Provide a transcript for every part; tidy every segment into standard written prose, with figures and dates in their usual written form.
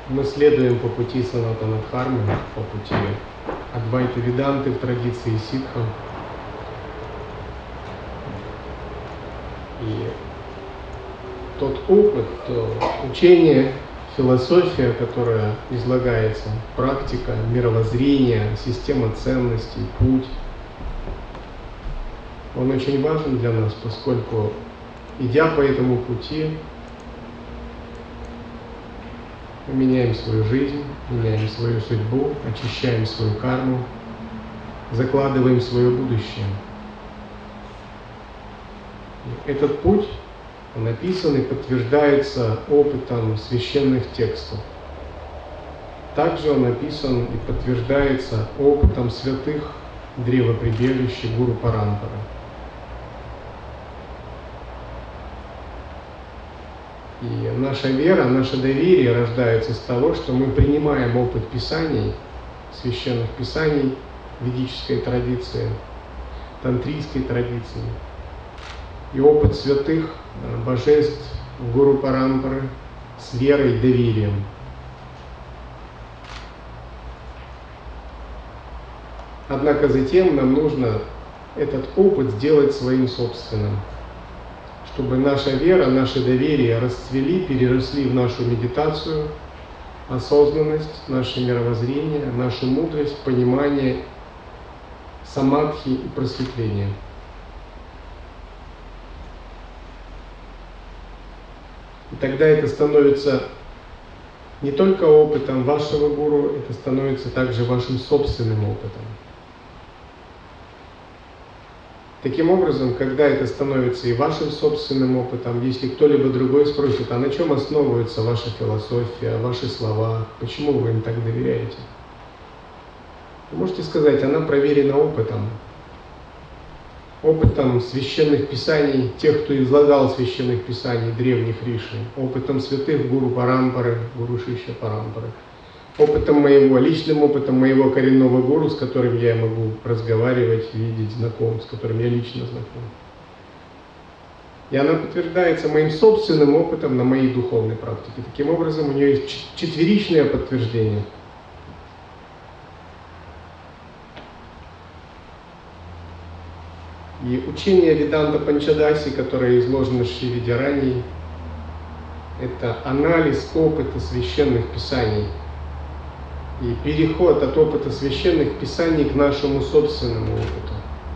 Мы следуем по пути Санатана Дхармы, по пути Адвайта Веданты в традиции ситхов. И тот опыт, то учение, философия, которая излагается, практика, мировоззрение, система ценностей, путь, он очень важен для нас, поскольку, идя по этому пути, мы меняем свою жизнь, меняем свою судьбу, очищаем свою карму, закладываем свое будущее. Этот путь написан и подтверждается опытом священных текстов. Также он написан и подтверждается опытом святых древоприбежища Гуру Парампары. И наша вера, наше доверие рождается из того, что мы принимаем опыт писаний, священных писаний, ведической традиции, тантрийской традиции, и опыт святых божеств Гуру Парампары с верой и доверием. Однако затем нам нужно этот опыт сделать своим собственным, чтобы наша вера, наше доверие расцвели, переросли в нашу медитацию, осознанность, наше мировоззрение, нашу мудрость, понимание, самадхи и просветление. И тогда это становится не только опытом вашего гуру, это становится также вашим собственным опытом. Таким образом, когда это становится и вашим собственным опытом, если кто-либо другой спросит, а на чем основывается ваша философия, ваши слова, почему вы им так доверяете? Вы можете сказать, она проверена опытом. Опытом священных писаний, тех, кто излагал священных писаний древних риши, опытом святых Гуру Парампары, Гуру Шишья Парампары, личным опытом моего коренного гуру, с которым я могу разговаривать, видеть, знаком, с которым я лично знаком. И она подтверждается моим собственным опытом на моей духовной практике. Таким образом, у нее есть четверичное подтверждение. И учение Веданта Панчадаси, которое изложено в Шри Видярании, это анализ опыта священных писаний и переход от опыта священных писаний к нашему собственному опыту.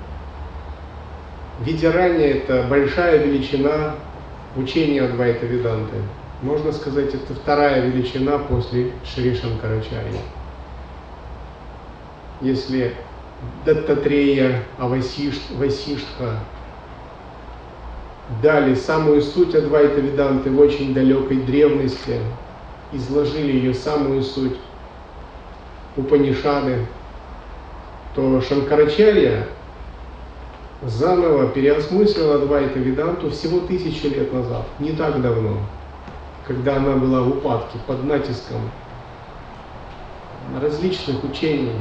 Видярания — это большая величина учения Адвайта Веданты. Можно сказать, это вторая величина после Шри Шанкарачарьи. Если Даттатрея, Васиштха дали самую суть Адвайта Веданты в очень далекой древности, изложили ее самую суть Упанишады, то Шанкарачарья заново переосмыслил Адвайта Веданту всего 1000 лет назад, не так давно, когда она была в упадке, под натиском различных учений.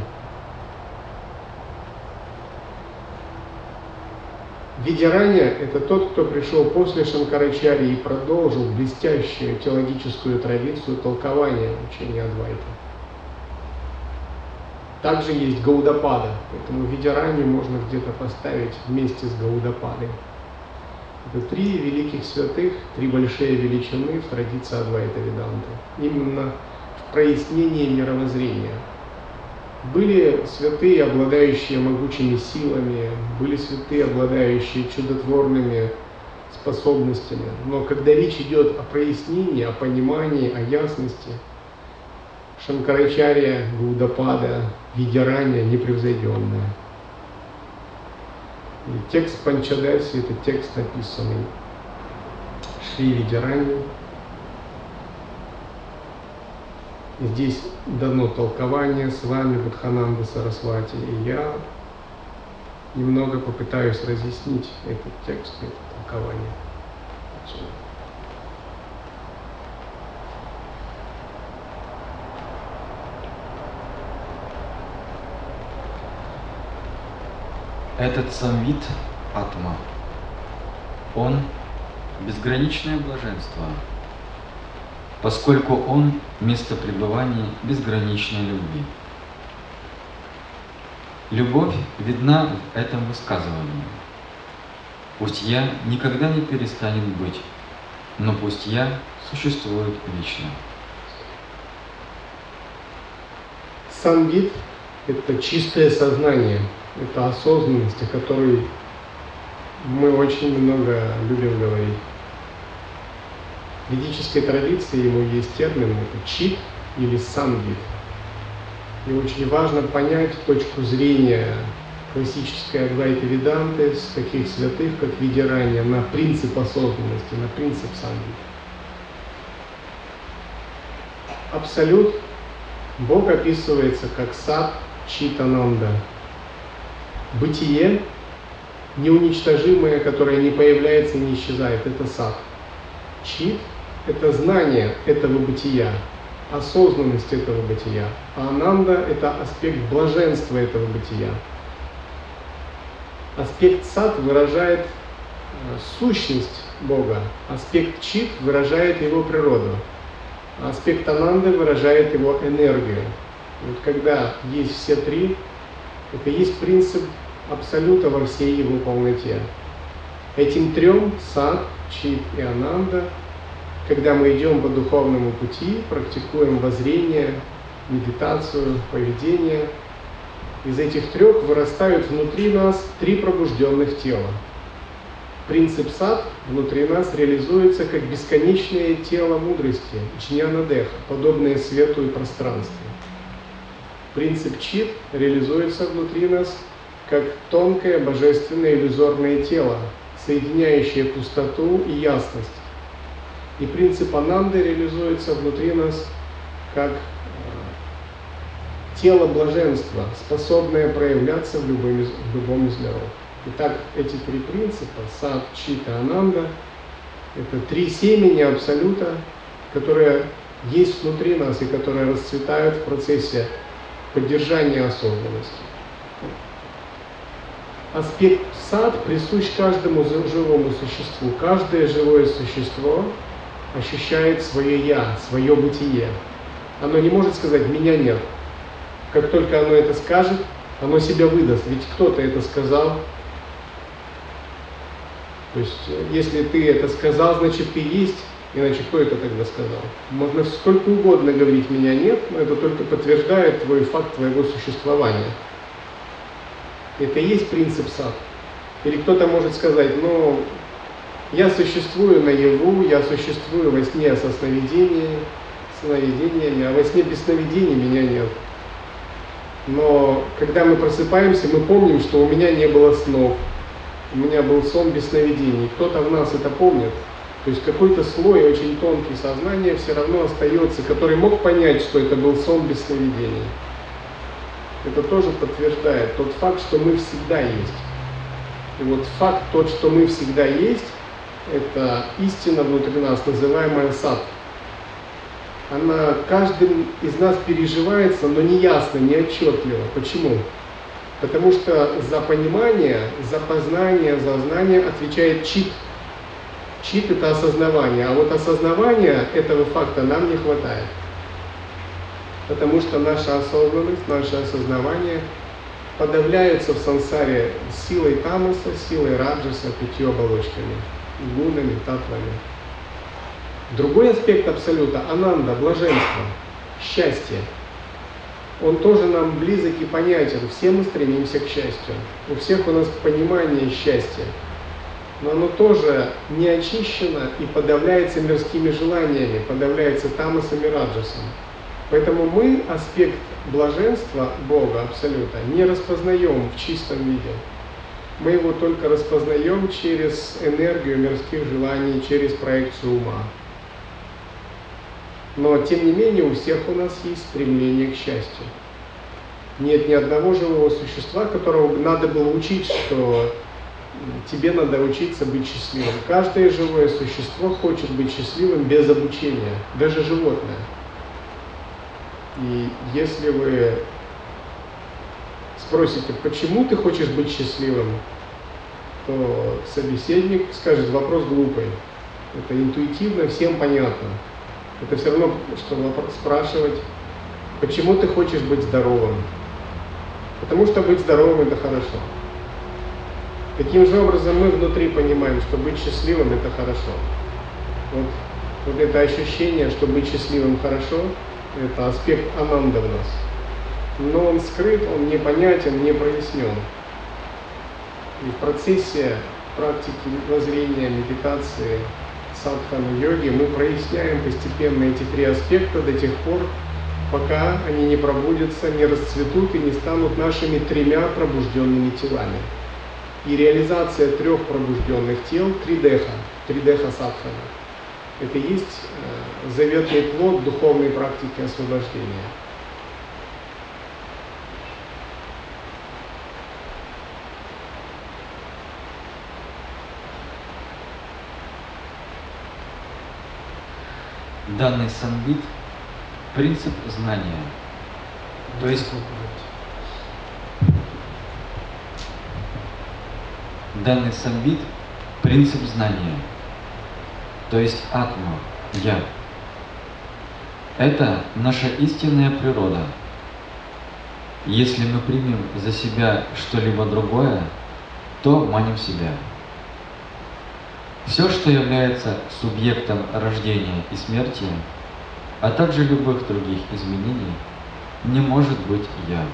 Видярания — это тот, кто пришел после Шанкарачарьи и продолжил блестящую теологическую традицию толкования учения Адвайта. Также есть Гаудапада, поэтому Видяранию можно где-то поставить вместе с Гаудападой. Это 3 великих святых, 3 большие величины в традиции Адвайта Веданты. Именно в прояснении мировоззрения. Были святые, обладающие могучими силами, были святые, обладающие чудотворными способностями. Но когда речь идет о прояснении, о понимании, о ясности, Шанкарачарья, Гаудапада, Видярания непревзойденная. И текст Панчадаси — это текст, написанный Шри Видяранию. Здесь дано толкование с вами Будхананда Сарасвати, и я немного попытаюсь разъяснить этот текст, это толкование. Этот самвид Атма, он безграничное блаженство. поскольку Он – место пребывания безграничной любви. Любовь видна в этом высказывании. Пусть Я никогда не перестанет быть, но пусть Я существует вечно. Самвид – это чистое сознание, это осознанность, о которой мы очень много любим говорить. В ведической традиции ему есть термин – это чит или самвид. И очень важно понять точку зрения классической Адвайта-веданты с таких святых, как Видирани, на принцип осознанности, на принцип самвид. Абсолют Бог описывается как сат чит-ананда. Бытие неуничтожимое, которое не появляется и не исчезает, это сат. Чит – это знание этого бытия, осознанность этого бытия. А ананда – это аспект блаженства этого бытия. Аспект сат выражает сущность Бога, аспект чит выражает его природу, а аспект ананды выражает его энергию. Вот когда есть все три, это есть принцип абсолюта во всей его полноте. Этим трем – сат, чит и ананда – когда мы идем по духовному пути, практикуем воззрение, медитацию, поведение, из этих трех вырастают внутри нас три пробужденных тела. Принцип сат внутри нас реализуется как бесконечное тело мудрости, джняна-деха, подобное свету и пространству. Принцип чит реализуется внутри нас как тонкое божественное иллюзорное тело, соединяющее пустоту и ясность. И принцип ананды реализуется внутри нас как тело блаженства, способное проявляться в любом из миров. Итак, эти три принципа, сат, чита, ананда, это три семени абсолюта, которые есть внутри нас и которые расцветают в процессе поддержания осознанности. Аспект сат присущ каждому живому существу. Каждое живое существо ощущает свое «я», свое бытие. Оно не может сказать «меня нет». Как только оно это скажет, оно себя выдаст, ведь кто-то это сказал. То есть, если ты это сказал, значит ты есть, иначе кто это тогда сказал? Можно сколько угодно говорить «меня нет», но это только подтверждает твой факт твоего существования. Это и есть принцип сат. Или кто-то может сказать, ну, я существую наяву, я существую во сне со сновидениями, а во сне без сновидений меня нет. Но когда мы просыпаемся, мы помним, что у меня не было снов, у меня был сон без сновидений. Кто-то в нас это помнит. То есть какой-то слой очень тонкий сознания все равно остается, который мог понять, что это был сон без сновидений. Это тоже подтверждает тот факт, что мы всегда есть. И вот факт тот, что мы всегда есть, это истина внутри нас, называемая сат. Она каждым из нас переживается, но не ясно, не отчетливо. Почему? Потому что за понимание, за познание, за знание отвечает чит. Чит – это осознавание, а вот осознавания этого факта нам не хватает. Потому что наша осознанность, наше осознавание подавляются в сансаре силой тамаса, силой раджаса, 5 оболочками, гунами, татвами. Другой аспект абсолюта – ананда, блаженство, счастье. Он тоже нам близок и понятен. Все мы стремимся к счастью. У всех у нас понимание счастья. Но оно тоже не очищено и подавляется мирскими желаниями, подавляется тамасом и раджасом. Поэтому мы аспект блаженства Бога, Абсолюта, не распознаем в чистом виде. Мы его только распознаем через энергию мирских желаний, через проекцию ума. Но, тем не менее, у всех у нас есть стремление к счастью. Нет ни одного живого существа, которого надо было учить, что тебе надо учиться быть счастливым. Каждое живое существо хочет быть счастливым без обучения, даже животное. И если вы спросите, почему ты хочешь быть счастливым, то собеседник скажет, вопрос глупый. Это интуитивно всем понятно. Это все равно, что спрашивать, почему ты хочешь быть здоровым? Потому что быть здоровым это хорошо. Таким же образом мы внутри понимаем, что быть счастливым это хорошо. Вот это ощущение, что быть счастливым хорошо, это аспект ананда в нас. Но он скрыт, он непонятен, не прояснен. И в процессе практики воззрения, медитации, садханы, йоги мы проясняем постепенно эти три аспекта до тех пор, пока они не пробудятся, не расцветут и не станут нашими тремя пробужденными телами. И реализация трех пробужденных тел – тридеха садхана. Это и есть заветный плод духовной практики освобождения. Данный самбит – принцип знания. То есть данный самбит – принцип знания. То есть атма, я. Это наша истинная природа. Если мы примем за себя что-либо другое, то маним себя. Все, что является субъектом рождения и смерти, а также любых других изменений, не может быть я.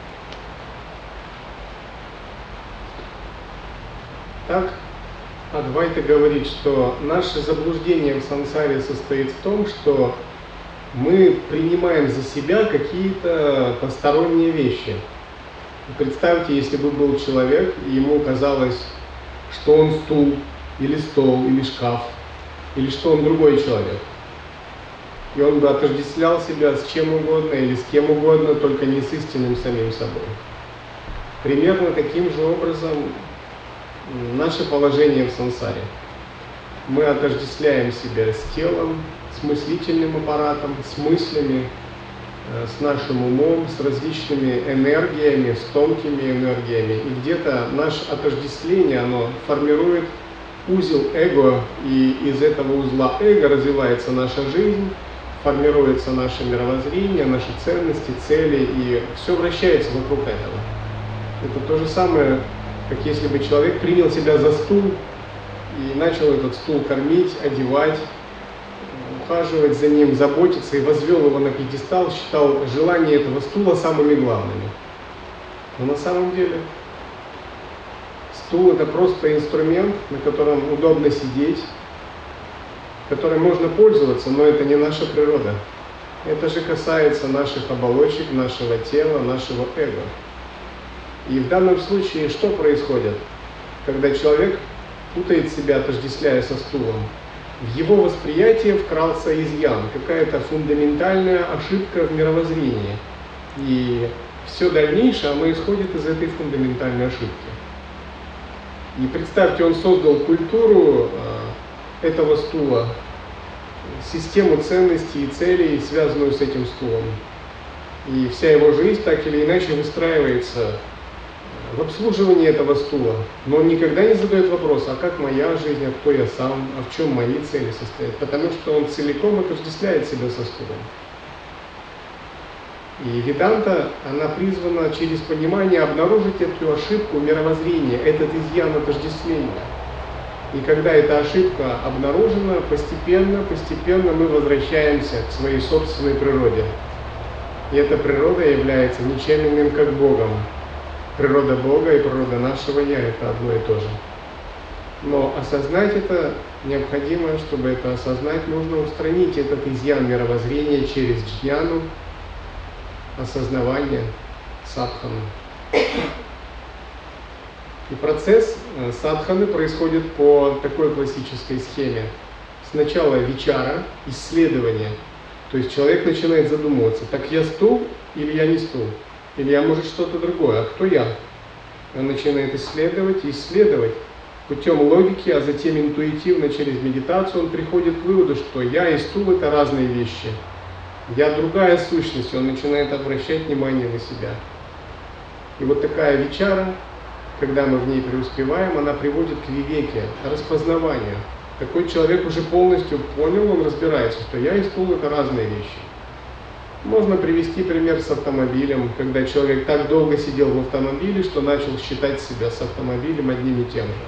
Так, Адвайта говорит, что наше заблуждение в сансаре состоит в том, что мы принимаем за себя какие-то посторонние вещи. Представьте, если бы был человек, и ему казалось, что он стул, или стол, или шкаф, или что он другой человек. И он бы отождествлял себя с чем угодно или с кем угодно, только не с истинным самим собой. Примерно таким же образом наше положение в сансаре. Мы отождествляем себя с телом, с мыслительным аппаратом, с мыслями, с нашим умом, с различными энергиями, с тонкими энергиями. И где-то наше отождествление, оно формирует узел эго, и из этого узла эго развивается наша жизнь, формируется наше мировоззрение, наши ценности, цели, и все вращается вокруг этого. Это то же самое, как если бы человек принял себя за стул и начал этот стул кормить, одевать, ухаживать за ним, заботиться, и возвел его на пьедестал, считал желания этого стула самыми главными. Но на самом деле стул – это просто инструмент, на котором удобно сидеть, которым можно пользоваться, но это не наша природа. Это же касается наших оболочек, нашего тела, нашего эго. И в данном случае что происходит, когда человек путает себя, отождествляя со стулом? В его восприятие вкрался изъян, какая-то фундаментальная ошибка в мировоззрении. И все дальнейшее, оно исходит из этой фундаментальной ошибки. И представьте, он создал культуру этого стула, систему ценностей и целей, связанную с этим стулом. И вся его жизнь так или иначе выстраивается в обслуживании этого стула. Но он никогда не задает вопрос, а как моя жизнь, а кто я сам, а в чем мои цели состоят. Потому что он целиком отождествляет себя со стулом. И веданта, она призвана через понимание обнаружить эту ошибку мировоззрения, этот изъян отождествления. И когда эта ошибка обнаружена, постепенно мы возвращаемся к своей собственной природе. И эта природа является ничем иным, как Богом. Природа Бога и природа нашего Я – это одно и то же. Но осознать это необходимо, чтобы это осознать, нужно устранить этот изъян мировоззрения через джняну, осознавание, садхану. И процесс садханы происходит по такой классической схеме. Сначала вичара, исследование. То есть человек начинает задумываться, так я стул или я не стул? Или я, может, что-то другое? А кто я? Он начинает исследовать и исследовать. Путем логики, а затем интуитивно через медитацию он приходит к выводу, что я и стул – это разные вещи. Я другая сущность, он начинает обращать внимание на себя. И вот такая вичара, когда мы в ней преуспеваем, она приводит к вивеке, распознаванию. Такой человек уже полностью понял, он разбирается, что я и стул — это разные вещи. Можно привести пример с автомобилем, когда человек так долго сидел в автомобиле, что начал считать себя с автомобилем одним и тем же.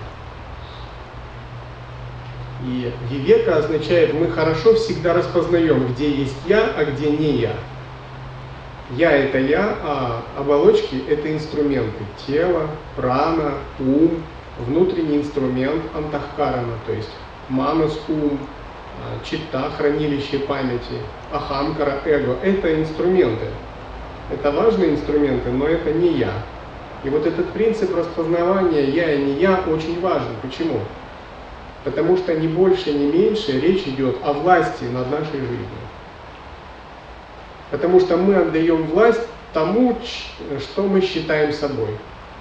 И вивека означает, мы хорошо всегда распознаем, где есть я, а где не я. Я — это я, а оболочки — это инструменты. Тело, прана, ум, внутренний инструмент антахкарана, то есть манас — ум, читта — хранилище памяти, ахамкара — эго — это инструменты. Это важные инструменты, но это не я. И вот этот принцип распознавания «я» и «не я» очень важен. Почему? Потому что ни больше, ни меньше речь идет о власти над нашей жизнью. Потому что мы отдаем власть тому, что мы считаем собой.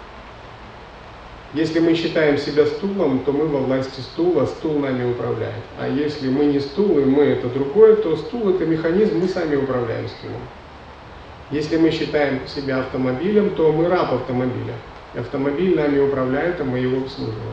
Если мы считаем себя стулом, то мы во власти стула, стул нами управляет. А если мы не стул, и мы это другое, то стул — это механизм, мы сами управляем стулом. Если мы считаем себя автомобилем, то мы раб автомобиля. Автомобиль нами управляет, а мы его обслуживаем.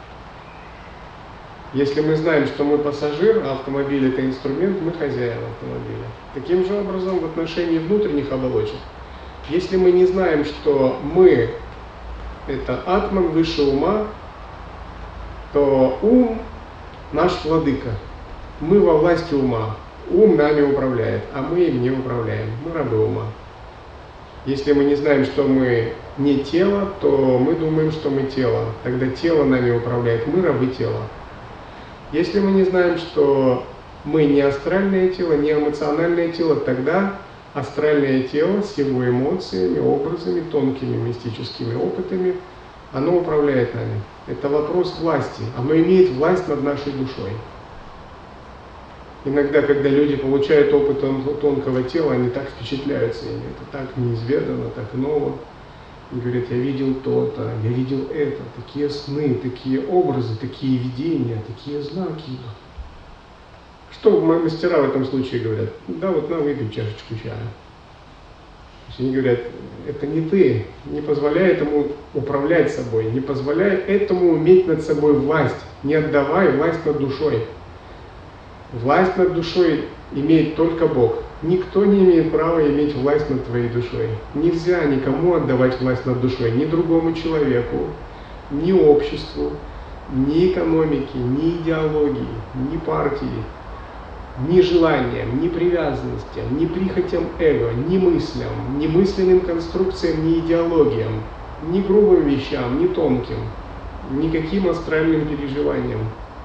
Если мы знаем, что мы пассажир, а автомобиль — это инструмент, мы хозяин автомобиля. Таким же образом в отношении внутренних оболочек. Если мы не знаем, что мы — это атман, выше ума, то ум — наш владыка. Мы во власти ума. Ум нами управляет, а мы им не управляем. Мы рабы ума. Если мы не знаем, что мы не тело, то мы думаем, что мы тело. Тогда тело нами управляет, мы рабы тела. Если мы не знаем, что мы не астральное тело, не эмоциональное тело, тогда астральное тело с его эмоциями, образами, тонкими мистическими опытами, оно управляет нами. Это вопрос власти. Оно имеет власть над нашей душой. Иногда, когда люди получают опыт тонкого тела, они так впечатляются ими. Это так неизведанно, так ново. И говорят, я видел то-то, я видел это, такие сны, такие образы, такие видения, такие знаки. Что мастера в этом случае говорят? Да, вот на, выпей чашечку чая. То есть они говорят, это не ты, не позволяй этому управлять собой, не позволяй этому иметь над собой власть, не отдавай власть над душой. Власть над душой имеет только Бог. Никто не имеет права иметь власть над твоей душой. Нельзя никому отдавать власть над душой, ни другому человеку, ни обществу, ни экономике, ни идеологии, ни партии, ни желаниям, ни привязанностям, ни прихотям эго, ни мыслям, ни мысленным конструкциям, ни идеологиям, ни грубым вещам, ни тонким, никаким астральным переживаниям.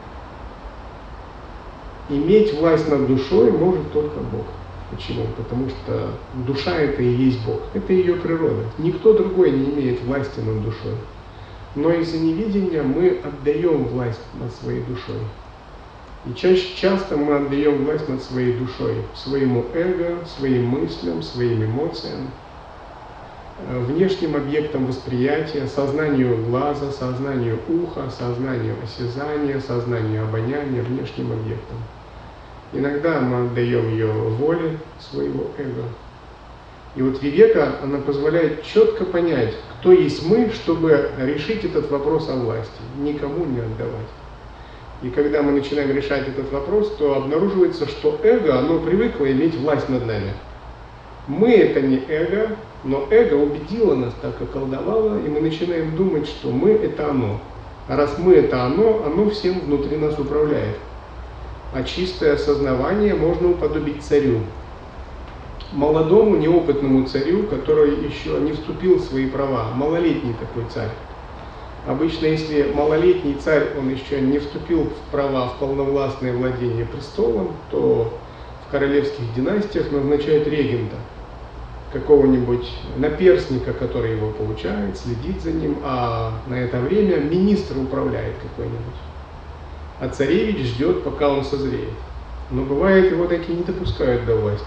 Иметь власть над душой может только Бог. Почему? Потому что душа — это и есть Бог. Это ее природа. Никто другой не имеет власти над душой. Но из-за невидения мы отдаем власть над своей душой. И часто мы отдаем власть над своей душой, своему эго, своим мыслям, своим эмоциям, внешним объектам восприятия, сознанию глаза, сознанию уха, сознанию осязания, сознанию обоняния, внешним объектам. Иногда мы отдаем ее воле своего эго. И вот вивека, она позволяет четко понять, кто есть мы, чтобы решить этот вопрос о власти, никому не отдавать. И когда мы начинаем решать этот вопрос, то обнаруживается, что эго, оно привыкло иметь власть над нами. Мы — это не эго, но эго убедило нас, так околдовало, и мы начинаем думать, что мы — это оно. А раз мы — это оно всем внутри нас управляет. А чистое осознавание можно уподобить царю. Молодому, неопытному царю, который еще не вступил в свои права, малолетний такой царь. Обычно, если малолетний царь, он еще не вступил в права, в полновластное владение престолом, то в королевских династиях назначают регента, какого-нибудь наперстника, который его получает, следит за ним, а на это время министр управляет какой-нибудь. А царевич ждет, пока он созреет. Но бывает, его таки не допускают до власти.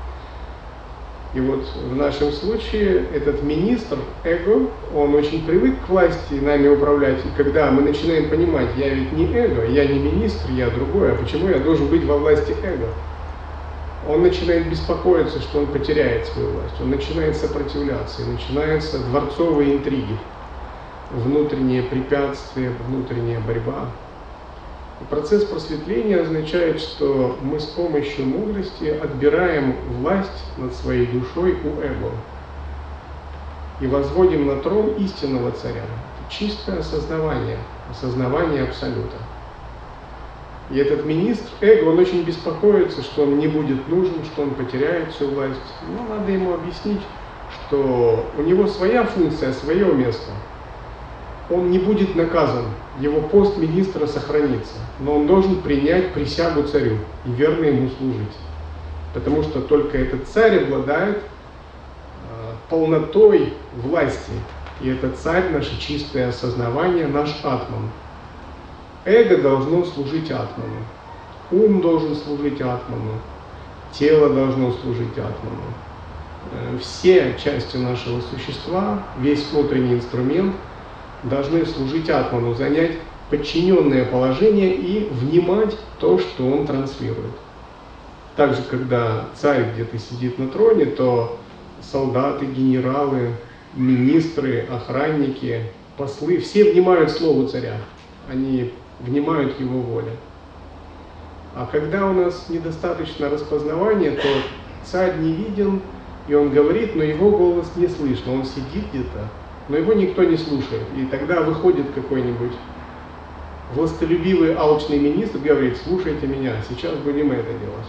И вот в нашем случае этот министр, эго, он очень привык к власти нами управлять. И когда мы начинаем понимать, я ведь не эго, я не министр, я другой, а почему я должен быть во власти эго? Он начинает беспокоиться, что он потеряет свою власть. Он начинает сопротивляться, и начинаются дворцовые интриги, внутренние препятствия, внутренняя борьба. Процесс просветления означает, что мы с помощью мудрости отбираем власть над своей душой у эго и возводим на трон истинного царя. Это чистое осознавание Абсолюта. И этот министр эго, он очень беспокоится, что он не будет нужен, что он потеряет всю власть. Но надо ему объяснить, что у него своя функция, свое место. Он не будет наказан, его пост министра сохранится, но он должен принять присягу царю и верно ему служить. Потому что только этот царь обладает полнотой власти. И этот царь — наше чистое осознавание, наш атман. Эго должно служить атману, ум должен служить атману, тело должно служить атману. Все части нашего существа, весь внутренний инструмент должны служить атману, занять подчиненное положение и внимать то, что он транслирует. Также, когда царь где-то сидит на троне, то солдаты, генералы, министры, охранники, послы, все внимают слову царя, они внимают его воле. А когда у нас недостаточно распознавания, то царь не виден, и он говорит, но его голос не слышно, он сидит где-то, но его никто не слушает. И тогда выходит какой-нибудь властолюбивый, алчный министр, говорит: слушайте меня, сейчас будем это делать.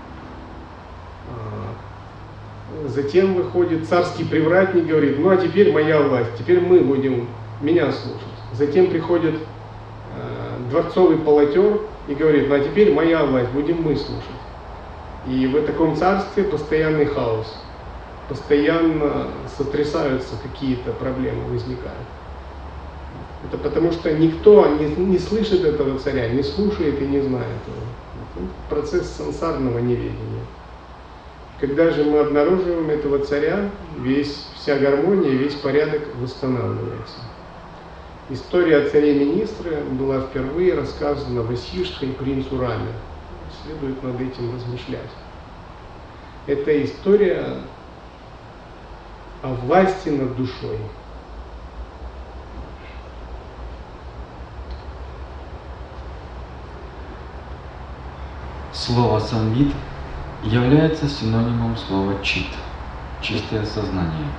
Затем выходит царский привратник, говорит: ну а теперь моя власть, теперь мы будем меня слушать. Затем приходит дворцовый полотер и говорит: ну а теперь моя власть, будем мы слушать. И в таком царстве постоянный хаос, постоянно сотрясаются какие-то проблемы, возникают. Это потому что никто не слышит этого царя, не слушает и не знает его. Это процесс сансарного неведения. Когда же мы обнаруживаем этого царя, вся гармония, весь порядок восстанавливается. История о царе-министре была впервые рассказана Васиштхой принцу Раме. Следует над этим размышлять. Это история о власти над душой. Слово «самвид» является синонимом слова «чит» — чистое сознание.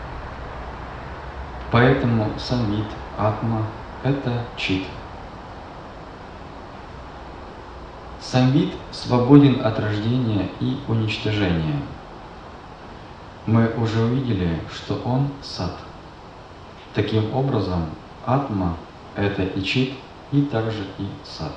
Поэтому самвид, атма — это чит. Самвид свободен от рождения и уничтожения. Мы уже увидели, что он сат. Таким образом, атма — это и чит, и также и сат.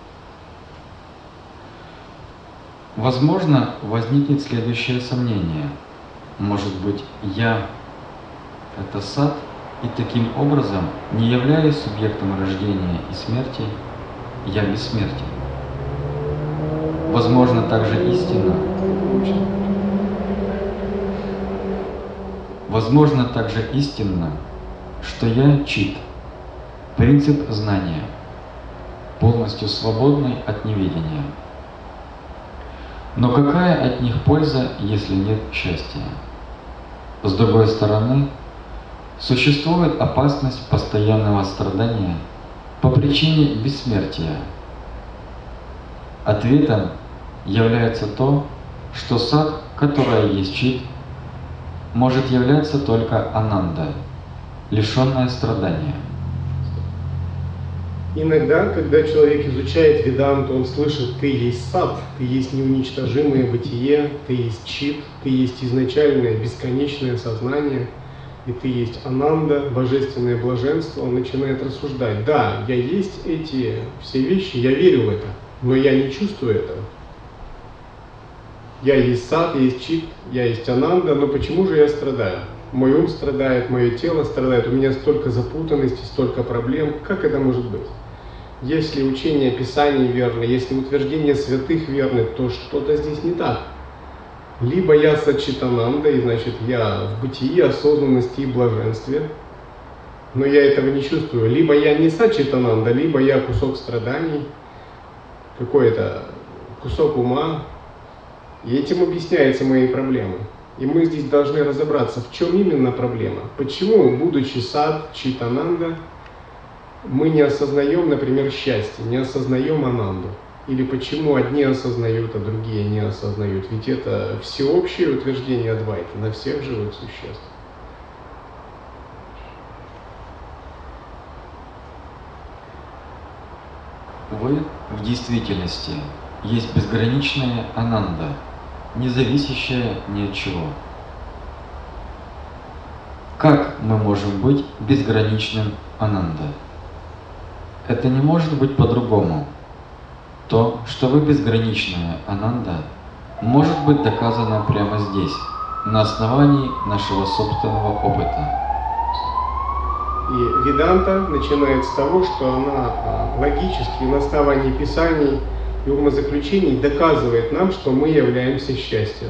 Возможно, возникнет следующее сомнение. Может быть, я — это сат, и таким образом, не являясь субъектом рождения и смерти, я бессмертен. Возможно, также истина. Возможно также истинно, что я чит, принцип знания, полностью свободный от неведения. Но какая от них польза, если нет счастья? С другой стороны, существует опасность постоянного страдания по причине бессмертия. Ответом является то, что сат, которая есть чит, может являться только ананда, лишенная страдания. Иногда, когда человек изучает веданту, он слышит: ты есть сат, ты есть неуничтожимое бытие, ты есть чит, ты есть изначальное бесконечное сознание, и ты есть ананда, божественное блаженство. Он начинает рассуждать: да, я есть эти все вещи, я верю в это, но я не чувствую этого. Я есть сат, я есть чит, я есть ананда, но почему же я страдаю? Мой ум страдает, мое тело страдает, у меня столько запутанности, столько проблем. Как это может быть? Если учение Писаний верно, если утверждение святых верны, то что-то здесь не так. Либо я сачитананда, и значит я в бытии, осознанности и блаженстве, но я этого не чувствую. Либо я не сачитананда, либо я кусок страданий, какой-то кусок ума, и этим объясняются мои проблемы. И мы здесь должны разобраться, в чем именно проблема. Почему, будучи сат, читананда, мы не осознаем, например, счастье, не осознаем ананду. Или почему одни осознают, а другие не осознают. Ведь это всеобщее утверждение Адвайты на всех живых существ. Вы в действительности есть безграничная ананда, не зависящая ни от чего. Как мы можем быть безграничным ананда? Это не может быть по-другому. То, что вы безграничная ананда, может быть доказано прямо здесь, на основании нашего собственного опыта. И Веданта начинает с того, что она логически на основании писаний и умозаключений доказывает нам, что мы являемся счастьем.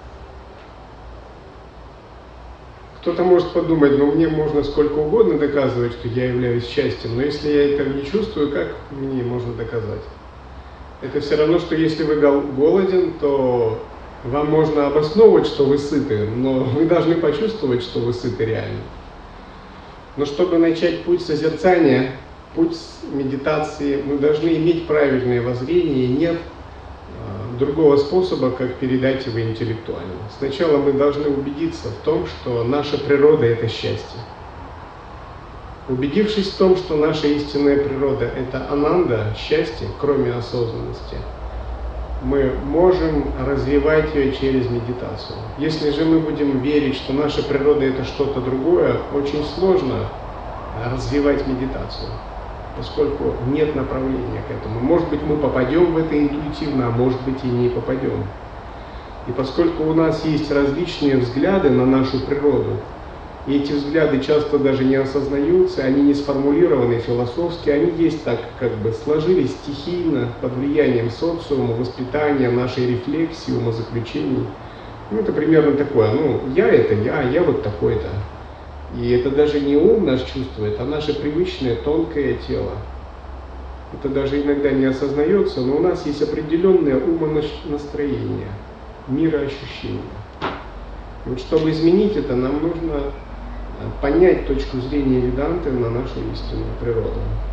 Кто-то может подумать, ну мне можно сколько угодно доказывать, что я являюсь счастьем, но если я этого не чувствую, как мне можно доказать? Это все равно, что если вы голоден, то вам можно обосновывать, что вы сыты, но вы должны почувствовать, что вы сыты реально. Но чтобы начать путь созерцания, путь медитации, мы должны иметь правильное воззрение, и нет другого способа, как передать его интеллектуально. Сначала мы должны убедиться в том, что наша природа – это счастье. Убедившись в том, что наша истинная природа – это ананда, счастье, кроме осознанности, мы можем развивать ее через медитацию. Если же мы будем верить, что наша природа – это что-то другое, очень сложно развивать медитацию, поскольку нет направления к этому. Может быть, мы попадем в это интуитивно, а может быть и не попадем. И поскольку у нас есть различные взгляды на нашу природу, и эти взгляды часто даже не осознаются, они не сформулированы философски, они есть так, как бы сложились стихийно, под влиянием социума, воспитания, нашей рефлексии, умозаключений. Ну, это примерно такое, я это я вот такой-то. И это даже не ум наш чувствует, а наше привычное тонкое тело. Это даже иногда не осознается, но у нас есть определенное умонастроение, мироощущение. И вот чтобы изменить это, нам нужно понять точку зрения Веданты на нашу истинную природу.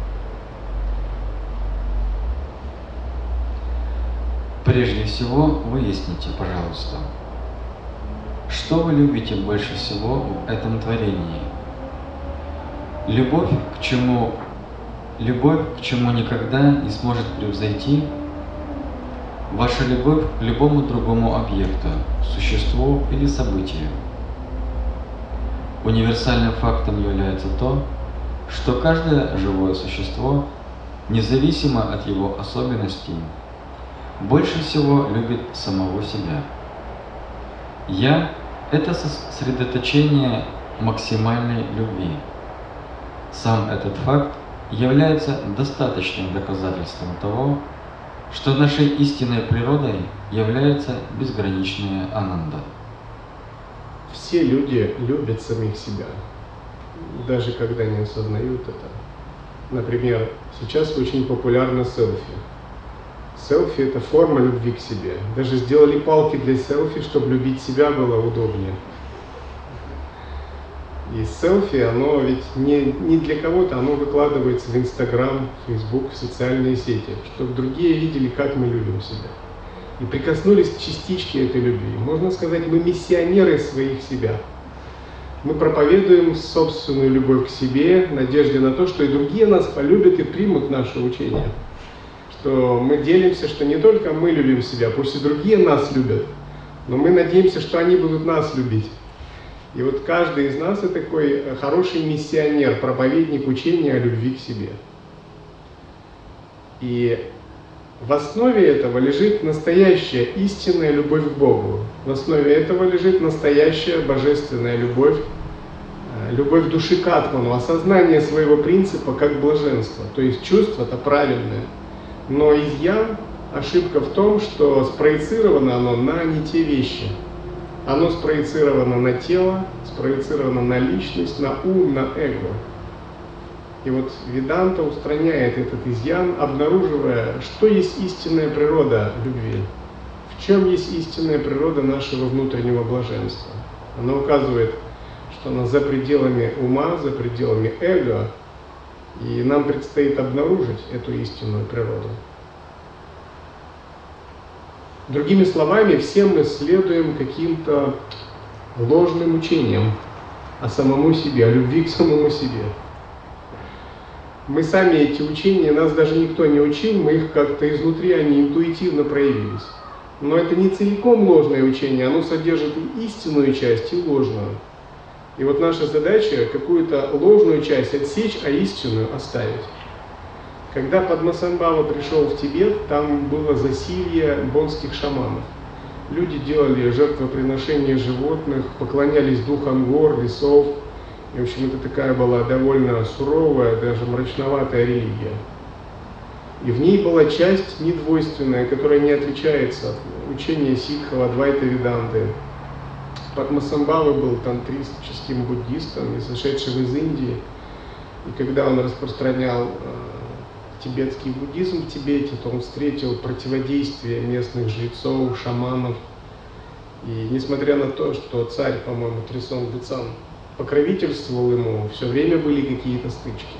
Прежде всего, выясните, пожалуйста, что вы любите больше всего в этом творении? Любовь к чему никогда не сможет превзойти ваша любовь к любому другому объекту, существу или событию. Универсальным фактом является то, что каждое живое существо, независимо от его особенностей, больше всего любит самого себя. «Я» — это сосредоточение максимальной любви. Сам этот факт является достаточным доказательством того, что нашей истинной природой является безграничная ананда. Все люди любят самих себя, даже когда не осознают это. Например, сейчас очень популярно селфи. Селфи – это форма любви к себе. Даже сделали палки для селфи, чтобы любить себя было удобнее. И селфи, оно ведь не для кого-то, оно выкладывается в Инстаграм, Фейсбук, в социальные сети, чтобы другие видели, как мы любим себя. И прикоснулись к частичке этой любви. Можно сказать, мы миссионеры своих себя. Мы проповедуем собственную любовь к себе, в надежде на то, что и другие нас полюбят и примут наше учение. Что мы делимся, что не только мы любим себя, пусть и другие нас любят, но мы надеемся, что они будут нас любить. И вот каждый из нас — это такой хороший миссионер, проповедник учения о любви к себе. И в основе этого лежит настоящая истинная любовь к Богу. В основе этого лежит настоящая божественная любовь, любовь души к Атману, осознание своего принципа как блаженство. То есть чувство-то правильное. Но изъян, ошибка в том, что спроецировано оно на не те вещи. Оно спроецировано на тело, спроецировано на личность, на ум, на эго. И вот Веданта устраняет этот изъян, обнаруживая, что есть истинная природа любви, в чем есть истинная природа нашего внутреннего блаженства. Она указывает, что она за пределами ума, за пределами эго, И нам предстоит обнаружить эту истинную природу. Другими словами, все мы следуем каким-то ложным учениям о самому себе, о любви к самому себе. Мы сами эти учения, нас даже никто не учил, мы их как-то изнутри, они интуитивно проявились. Но это не целиком ложное учение, оно содержит и истинную часть, и ложную. И вот наша задача какую-то ложную часть отсечь, а истинную оставить. Когда Падмасамбхава пришел в Тибет, там было засилье бонских шаманов. Люди делали жертвоприношения животных, поклонялись духам гор, лесов. И, в общем, это такая была довольно суровая, даже мрачноватая религия. И в ней была часть недвойственная, которая не отличается от учения ситхов, Адвайта Веданты. Падмасамбхава был тантрическим буддистом, сошедшим из Индии. И когда он распространял тибетский буддизм в Тибете, то он встретил противодействие местных жрецов, шаманов. И несмотря на то, что царь, по-моему, Трисонг Децан покровительствовал ему, все время были какие-то стычки.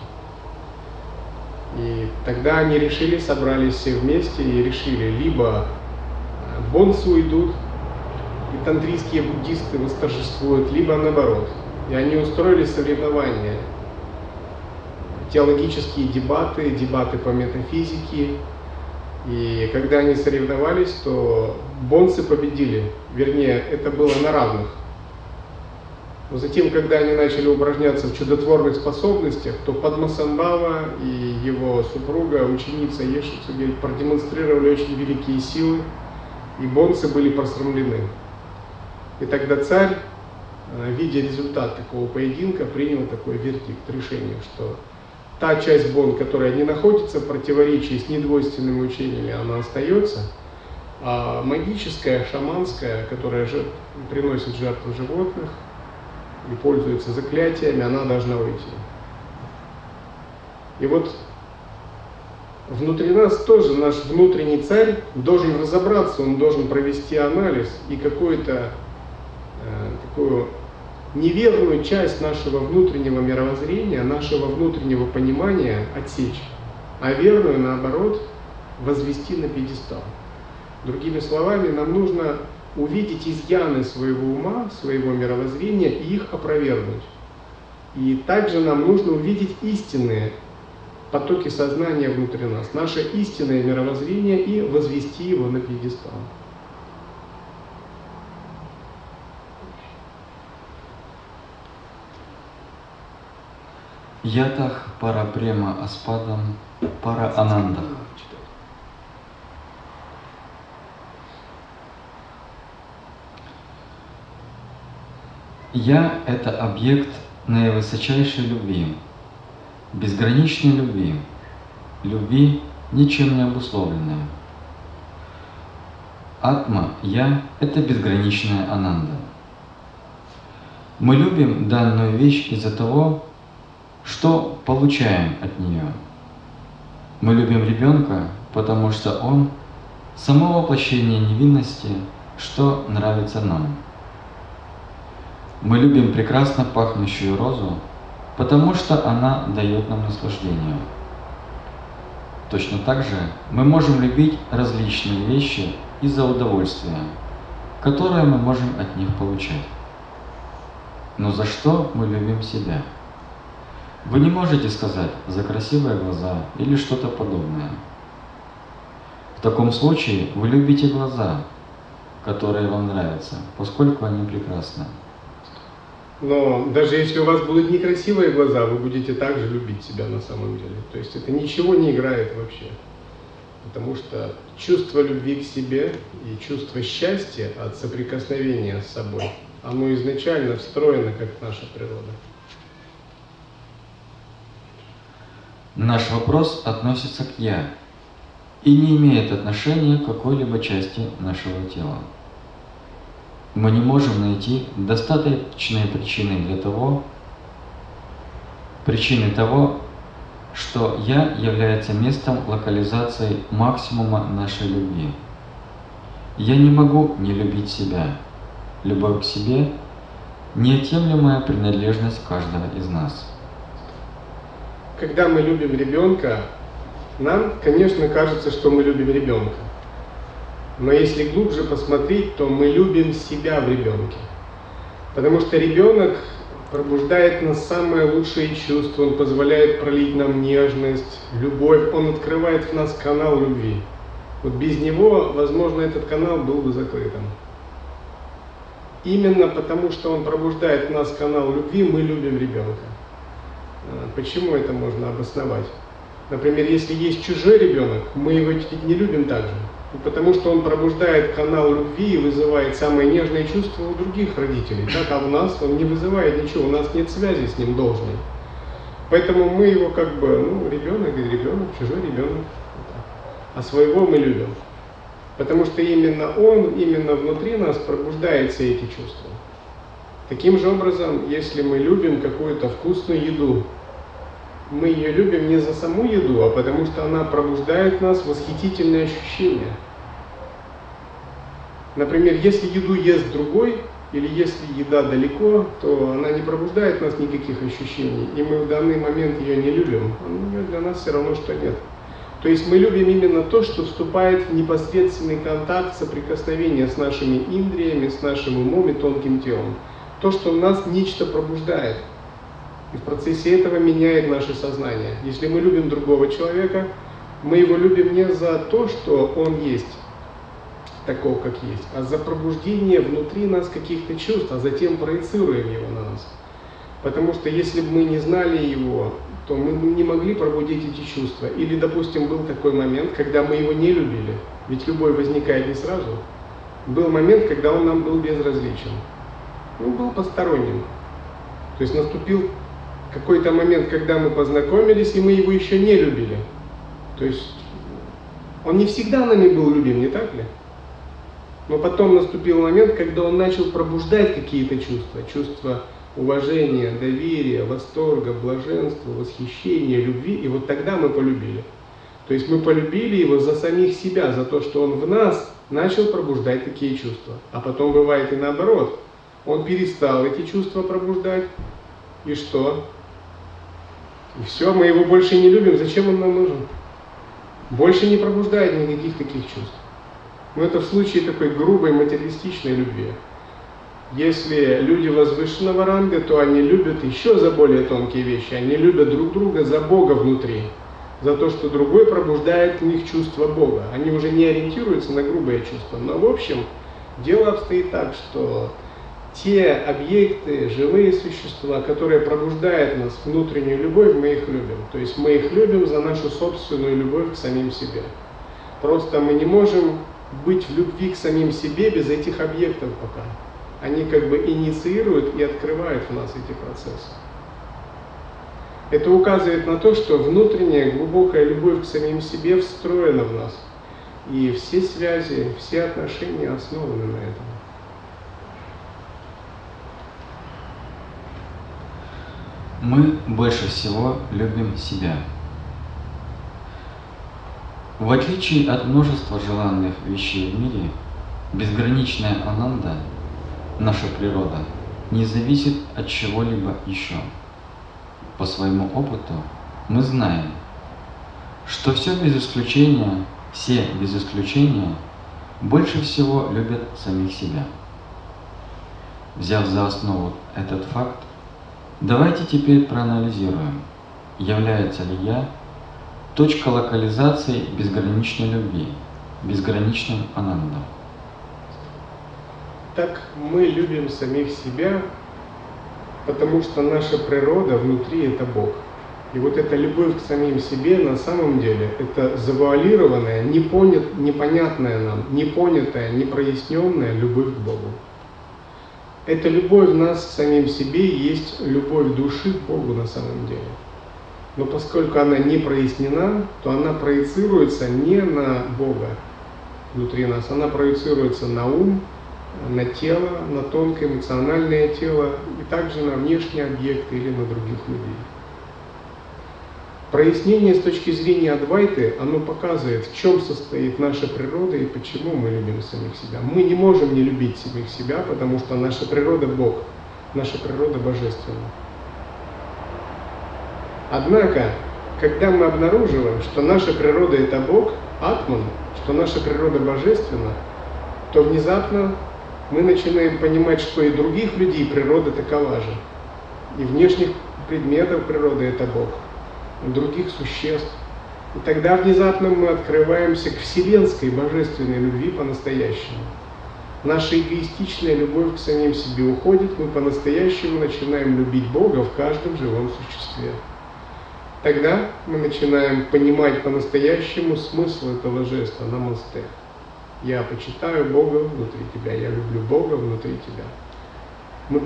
И тогда они решили, собрались все вместе и решили, либо бонсы уйдут, и тантрийские буддисты восторжествуют, либо наоборот. И они устроили соревнования, теологические дебаты, дебаты по метафизике. И когда они соревновались, то бонсы победили. Вернее, это было на равных. Но затем, когда они начали упражняться в чудотворных способностях, то Падмасамбхава и его супруга, ученица Еши Цугель, продемонстрировали очень великие силы, и бонсы были просрамлены. И тогда царь, видя результат такого поединка, принял такой вердикт, решение, что та часть бон, которая не находится в противоречии с недвойственными учениями, она остается, а магическая, шаманская, которая приносит жертву животных и пользуется заклятиями, она должна уйти. И вот внутри нас тоже наш внутренний царь должен разобраться, он должен провести анализ и какую-то такую неверную часть нашего внутреннего мировоззрения, нашего внутреннего понимания отсечь, а верную, наоборот, возвести на пьедестал. Другими словами, нам нужно увидеть изъяны своего ума, своего мировоззрения и их опровергнуть. И также нам нужно увидеть истинные потоки сознания внутри нас, наше истинное мировоззрение и возвести его на пьедестал. Ятах парапрема аспадам пара ананда. Я – это объект наивысочайшей любви, безграничной любви, любви ничем не обусловленной. Атма – я – это безграничная ананда. Мы любим данную вещь из-за того, что получаем от нее. Мы любим ребенка, потому что он – само воплощение невинности, что нравится нам. Мы любим прекрасно пахнущую розу, потому что она дает нам наслаждение. Точно так же мы можем любить различные вещи из-за удовольствия, которое мы можем от них получать. Но за что мы любим себя? Вы не можете сказать «за красивые глаза» или что-то подобное. В таком случае вы любите глаза, которые вам нравятся, поскольку они прекрасны. Но даже если у вас будут некрасивые глаза, вы будете также любить себя на самом деле. То есть это ничего не играет вообще. Потому что чувство любви к себе и чувство счастья от соприкосновения с собой, оно изначально встроено как наша природа. Наш вопрос относится к «я» и не имеет отношения к какой-либо части нашего тела. Мы не можем найти достаточные причины того, что «я» является местом локализации максимума нашей любви. Я не могу не любить себя. Любовь к себе – неотъемлемая принадлежность каждого из нас. когда мы любим ребенка, нам, конечно, кажется, что мы любим ребенка. Но если глубже посмотреть, то мы любим себя в ребенке. Потому что ребенок пробуждает в нас самые лучшие чувства, он позволяет пролить нам нежность, любовь, он открывает в нас канал любви. Вот без него, возможно, этот канал был бы закрытым. Именно потому, что он пробуждает в нас канал любви, мы любим ребенка. Почему это можно обосновать? Например, если есть чужой ребенок, мы его не любим так же. Потому что он пробуждает канал любви и вызывает самые нежные чувства у других родителей. Так, а у нас он не вызывает ничего, у нас нет связи с ним должной. Поэтому мы его как бы, ребенок, чужой ребенок. А своего мы любим. Потому что именно он, именно внутри нас пробуждает все эти чувства. Таким же образом, если мы любим какую-то вкусную еду, мы ее любим не за саму еду, а потому что она пробуждает в нас восхитительные ощущения. Например, если еду ест другой, или если еда далеко, то она не пробуждает в нас никаких ощущений, и мы в данный момент ее не любим. У нее для нас все равно, что нет. То есть мы любим именно то, что вступает в непосредственный контакт, соприкосновение с нашими индриями, с нашим умом и тонким телом. То, что в нас нечто пробуждает. И в процессе этого меняет наше сознание. Если мы любим другого человека, мы его любим не за то, что он есть, такого, как есть, а за пробуждение внутри нас каких-то чувств, а затем проецируем его на нас. Потому что если бы мы не знали его, то мы не могли пробудить эти чувства. Или, допустим, был такой момент, когда мы его не любили. Ведь любовь возникает не сразу. Был момент, когда он нам был безразличен. Он был посторонним. То есть наступил какой-то момент, когда мы познакомились, и мы его еще не любили. То есть он не всегда нами был любим, не так ли? Но потом наступил момент, когда он начал пробуждать какие-то чувства. Чувства уважения, доверия, восторга, блаженства, восхищения, любви. И вот тогда мы полюбили. То есть мы полюбили его за самих себя, за то, что он в нас начал пробуждать такие чувства. А потом бывает и наоборот. Он перестал эти чувства пробуждать. И что? И все, мы его больше не любим. Зачем он нам нужен? Больше не пробуждает никаких таких чувств. Но это в случае такой грубой материалистичной любви. Если люди возвышенного ранга, то они любят еще за более тонкие вещи. Они любят друг друга за Бога внутри. За то, что другой пробуждает в них чувство Бога. Они уже не ориентируются на грубые чувства. Но в общем, дело обстоит так, что те объекты, живые существа, которые пробуждают в нас внутреннюю любовь, мы их любим. То есть мы их любим за нашу собственную любовь к самим себе. Просто мы не можем быть в любви к самим себе без этих объектов пока. Они как бы инициируют и открывают в нас эти процессы. Это указывает на то, что внутренняя глубокая любовь к самим себе встроена в нас. И все связи, все отношения основаны на этом. Мы больше всего любим себя. В отличие от множества желанных вещей в мире, безграничная ананда, наша природа, не зависит от чего-либо еще. По своему опыту мы знаем, что все без исключения больше всего любят самих себя. Взяв за основу этот факт, давайте теперь проанализируем, является ли я точка локализации безграничной любви, безграничным анандом. Так мы любим самих себя, потому что наша природа внутри – это Бог. И вот эта любовь к самим себе на самом деле – это завуалированная, непонятная нам, непонятая, непроясненная любовь к Богу. Эта любовь в нас к самим себе есть любовь души к Богу на самом деле. Но поскольку она не прояснена, то она проецируется не на Бога внутри нас, она проецируется на ум, на тело, на тонкое эмоциональное тело и также на внешние объекты или на других людей. Прояснение с точки зрения Адвайты, оно показывает, в чем состоит наша природа и почему мы любим самих себя. Мы не можем не любить самих себя, потому что наша природа Бог, наша природа божественна. Однако, когда мы обнаруживаем, что наша природа это Бог, Атман, что наша природа божественна, то внезапно мы начинаем понимать, что и других людей природа такова же. И внешних предметов природы это Бог, и других существ. И тогда внезапно мы открываемся к вселенской божественной любви по-настоящему. Наша эгоистичная любовь к самим себе уходит, мы по-настоящему начинаем любить Бога в каждом живом существе. Тогда мы начинаем понимать по-настоящему смысл этого жеста «Намасте». Я почитаю Бога внутри тебя, я люблю Бога внутри тебя. Мы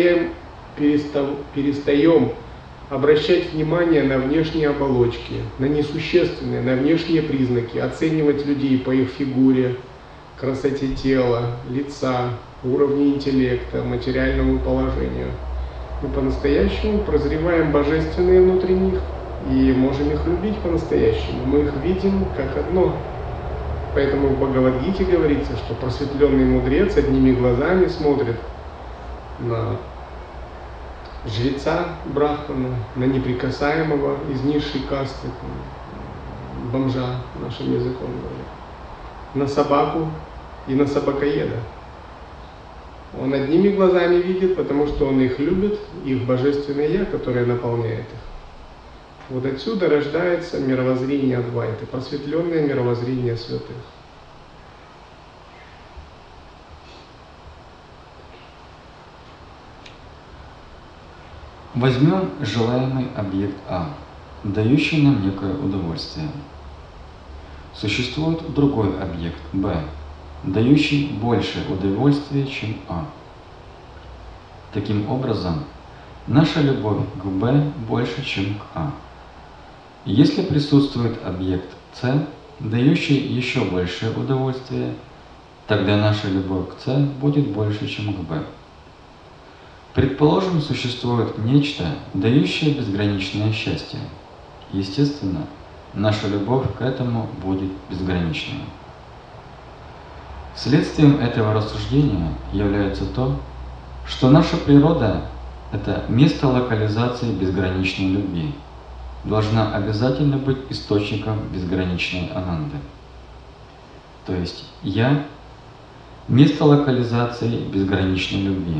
перестаем обращать внимание на внешние оболочки, на несущественные, на внешние признаки, оценивать людей по их фигуре, красоте тела, лица, уровню интеллекта, материальному положению. Мы по-настоящему прозреваем божественные внутри них и можем их любить по-настоящему. Мы их видим как одно. Поэтому в Бхагавад-гите говорится, что просветленный мудрец одними глазами смотрит на жреца Брахмана, на неприкасаемого из низшей касты, бомжа, нашим языком говоря, на собаку и на собакоеда. Он одними глазами видит, потому что он их любит, их божественное Я, которое наполняет их. Вот отсюда рождается мировоззрение Адвайты, просветленное мировоззрение святых. Возьмем желаемый объект А, дающий нам некое удовольствие. Существует другой объект Б, дающий больше удовольствия, чем А. Таким образом, наша любовь к Б больше, чем к А. Если присутствует объект С, дающий еще большее удовольствие, тогда наша любовь к С будет больше, чем к Б. Предположим, существует нечто, дающее безграничное счастье. Естественно, наша любовь к этому будет безграничной. Следствием этого рассуждения является то, что наша природа – это место локализации безграничной любви, должна обязательно быть источником безграничной ананды. То есть «я» – место локализации безграничной любви.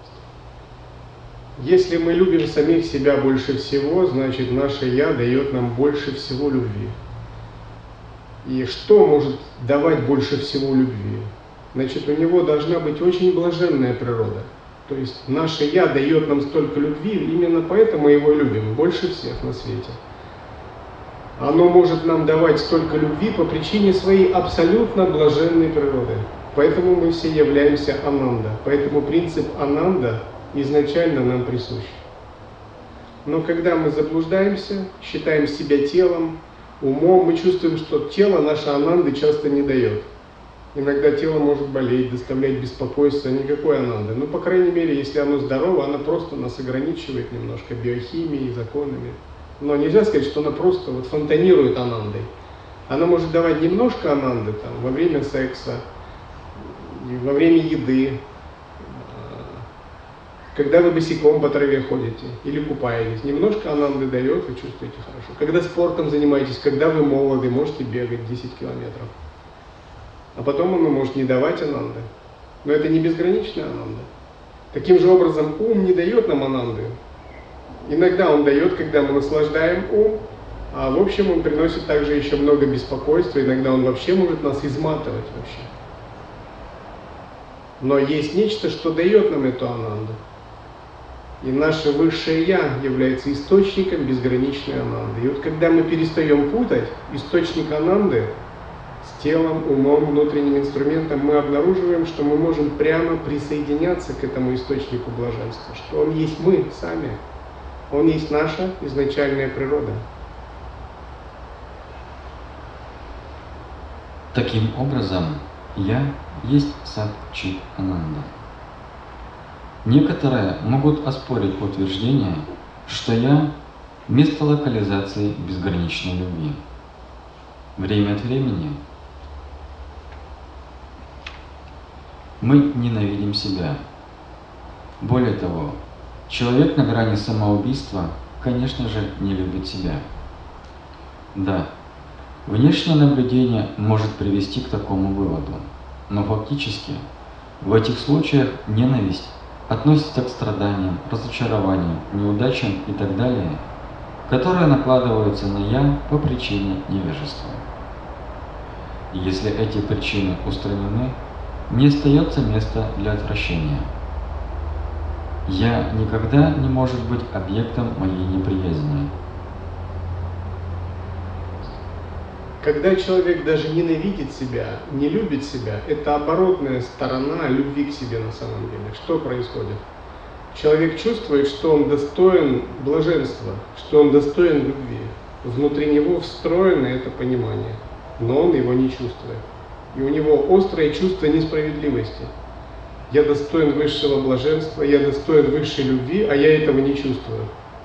Если мы любим самих себя больше всего, значит наше «я» дает нам больше всего любви. И что может давать больше всего любви? Значит, у него должна быть очень блаженная природа. То есть наше «я» дает нам столько любви, именно поэтому мы его любим больше всех на свете. Оно может нам давать столько любви по причине своей абсолютно блаженной природы. Поэтому мы все являемся ананда. Поэтому принцип ананда изначально нам присущ. Но когда мы заблуждаемся, считаем себя телом, умом, мы чувствуем, что тело наше ананды часто не дает. Иногда тело может болеть, доставлять беспокойство, никакой ананды. Но, по крайней мере, если оно здорово, оно просто нас ограничивает немножко биохимией, законами. Но нельзя сказать, что оно просто вот фонтанирует анандой. Она может давать немножко ананды там, во время секса, во время еды, когда вы босиком по траве ходите или купаетесь, немножко ананды дает, вы чувствуете хорошо. Когда спортом занимаетесь, когда вы молоды, можете бегать 10 километров. А потом оно может не давать ананды. Но это не безграничная ананда. Таким же образом ум не дает нам ананды. Иногда он дает, когда мы наслаждаем ум, а в общем он приносит также еще много беспокойства, иногда он вообще может нас изматывать вообще. Но есть нечто, что дает нам эту ананду. И наше высшее Я является источником безграничной ананды. И вот когда мы перестаем путать источник ананды с телом, умом, внутренним инструментом, мы обнаруживаем, что мы можем прямо присоединяться к этому источнику блаженства, что он есть мы сами, он есть наша изначальная природа. Таким образом, «Я» есть Сат-Чит Ананда. Некоторые могут оспорить утверждение, что «я» – место локализации безграничной любви. Время от времени мы ненавидим себя. Более того, человек на грани самоубийства, конечно же, не любит себя. Да, внешнее наблюдение может привести к такому выводу, но фактически в этих случаях ненависть относится к страданиям, разочарованиям, неудачам и так далее, которые накладываются на «я» по причине невежества. И если эти причины устранены, не остается места для отвращения. «Я» никогда не может быть объектом моей неприязни. Когда человек даже ненавидит себя, не любит себя, это оборотная сторона любви к себе на самом деле. Что происходит? Человек чувствует, что он достоин блаженства, что он достоин любви. Внутри него встроено это понимание, но он его не чувствует. И у него острое чувство несправедливости. Я достоин высшего блаженства, я достоин высшей любви, а я этого не чувствую.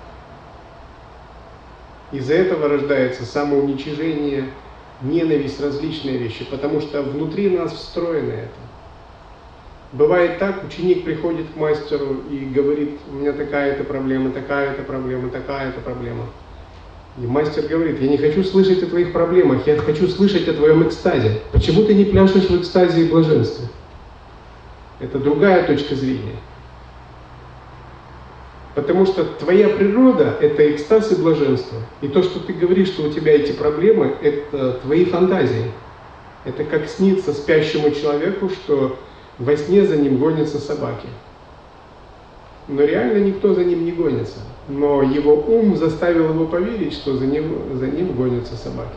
Из-за этого рождается самоуничижение, ненависть, различные вещи, потому что внутри нас встроено это. Бывает так, ученик приходит к мастеру и говорит: у меня такая-то проблема, такая-то проблема, такая-то проблема. И мастер говорит: я не хочу слышать о твоих проблемах, я хочу слышать о твоем экстазе. Почему ты не пляшешь в экстазе и блаженстве? Это другая точка зрения. Потому что твоя природа – это экстаз и блаженство. И то, что ты говоришь, что у тебя эти проблемы, это твои фантазии. Это как снится спящему человеку, что во сне за ним гонятся собаки. Но реально никто за ним не гонится. Но его ум заставил его поверить, что за ним гонятся собаки.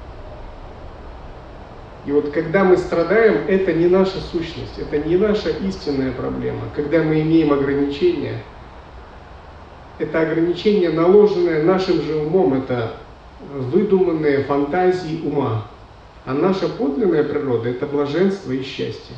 И вот когда мы страдаем, это не наша сущность, это не наша истинная проблема. Когда мы имеем ограничения, это ограничение, наложенное нашим же умом, это выдуманные фантазии ума. А наша подлинная природа – это блаженство и счастье.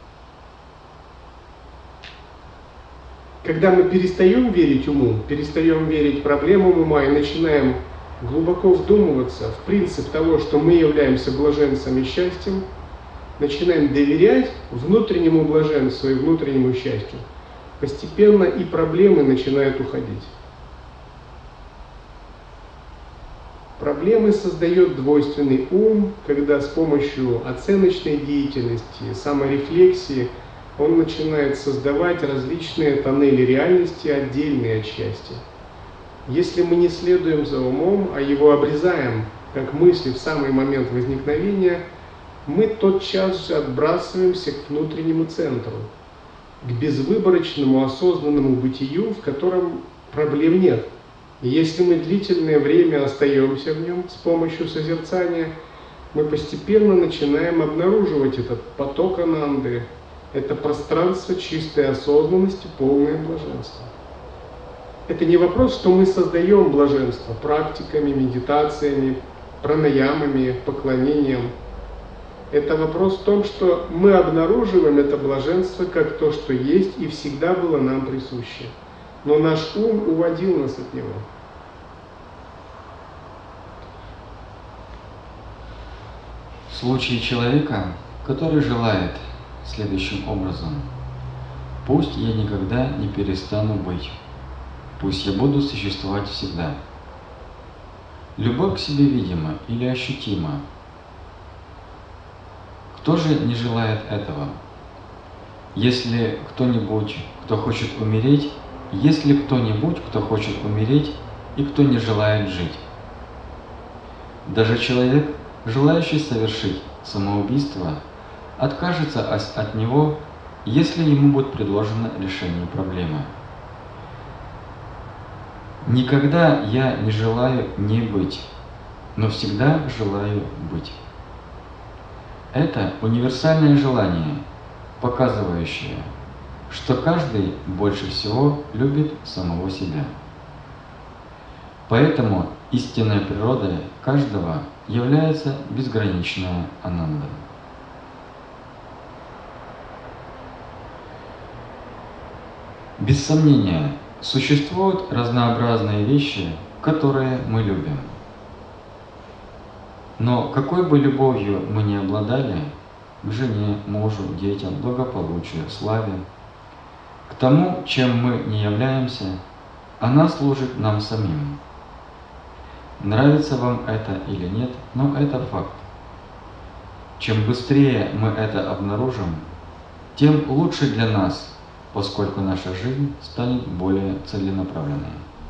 Когда мы перестаем верить уму, перестаем верить проблемам ума и начинаем глубоко вдумываться в принцип того, что мы являемся блаженством и счастьем, начинаем доверять внутреннему блаженству и внутреннему счастью, постепенно и проблемы начинают уходить. Проблемы создает двойственный ум, когда с помощью оценочной деятельности, саморефлексии он начинает создавать различные тоннели реальности, отдельные от счастья. Если мы не следуем за умом, а его обрезаем, как мысли в самый момент возникновения, мы тотчас же отбрасываемся к внутреннему центру, к безвыборочному осознанному бытию, в котором проблем нет. И если мы длительное время остаемся в нем с помощью созерцания, мы постепенно начинаем обнаруживать этот поток ананды, это пространство чистой осознанности, полное блаженство. Это не вопрос, что мы создаем блаженство практиками, медитациями, пранаямами, поклонением. Это вопрос в том, что мы обнаруживаем это блаженство как то, что есть и всегда было нам присуще. Но наш ум уводил нас от него. В случае человека, который желает следующим образом: пусть я никогда не перестану быть, пусть я буду существовать всегда. Любовь к себе видима или ощутима. Кто же не желает этого? Если кто-нибудь, кто хочет умереть, есть ли кто-нибудь, кто хочет умереть и кто не желает жить? Даже человек, желающий совершить самоубийство, откажется от него, если ему будет предложено решение проблемы. Никогда я не желаю не быть, но всегда желаю быть. Это универсальное желание, показывающее, что каждый больше всего любит самого себя. Поэтому истинной природой каждого является безграничная ананда. Без сомнения, существуют разнообразные вещи, которые мы любим. Но какой бы любовью мы ни обладали, к жене, мужу, детям, благополучию, славе, к тому, чем мы не являемся, она служит нам самим. Нравится вам это или нет, но это факт. Чем быстрее мы это обнаружим, тем лучше для нас, поскольку наша жизнь станет более целенаправленной.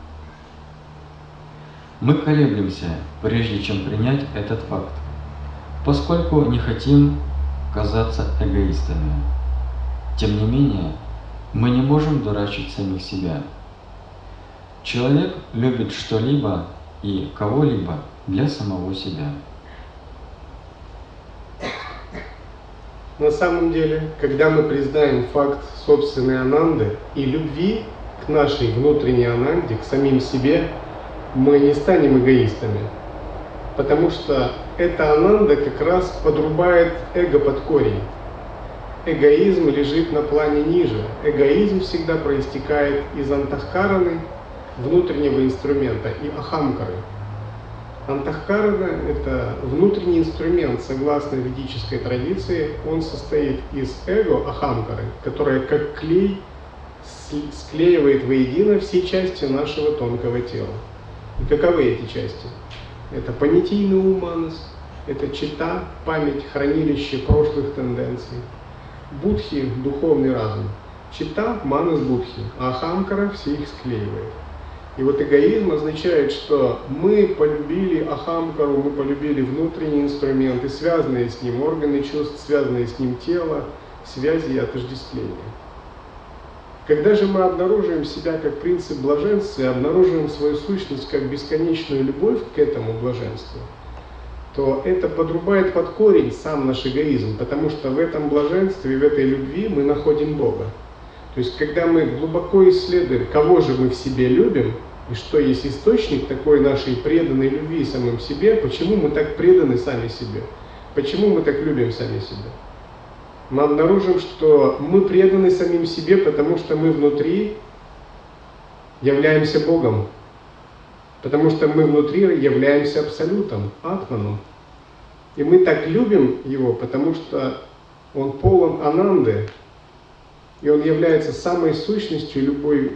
Мы колеблемся, прежде чем принять этот факт, поскольку не хотим казаться эгоистами. Тем не менее, мы не можем дурачить самих себя. Человек любит что-либо и кого-либо для самого себя. На самом деле, когда мы признаем факт собственной ананды и любви к нашей внутренней ананде, к самим себе, мы не станем эгоистами. Потому что эта ананда как раз подрубает эго под корень. Эгоизм лежит на плане ниже. Эгоизм всегда проистекает из антахкараны, внутреннего инструмента, и ахамкары. Антахкарана – это внутренний инструмент, согласно ведической традиции. Он состоит из эго, ахамкары, которая как клей склеивает воедино все части нашего тонкого тела. И каковы эти части? Это понятийный ум манас, это чита, память, хранилище прошлых тенденций. Будхи – духовный разум. Чита – манас будхи, а ахамкара все их склеивает. И вот эгоизм означает, что мы полюбили ахамкару, мы полюбили внутренний инструмент и связанные с ним органы чувств, связанные с ним тело, связи и отождествления. Когда же мы обнаруживаем себя как принцип блаженства и обнаруживаем свою сущность как бесконечную любовь к этому блаженству, то это подрубает под корень сам наш эгоизм, потому что в этом блаженстве, в этой любви мы находим Бога. То есть, когда мы глубоко исследуем, кого же мы в себе любим, и что есть источник такой нашей преданной любви самим себе, почему мы так преданы сами себе, почему мы так любим сами себя, мы обнаружим, что мы преданы самим себе, потому что мы внутри являемся Богом, потому что мы внутри являемся Абсолютом, Атманом. И мы так любим Его, потому что Он полон ананды, и Он является самой сущностью любой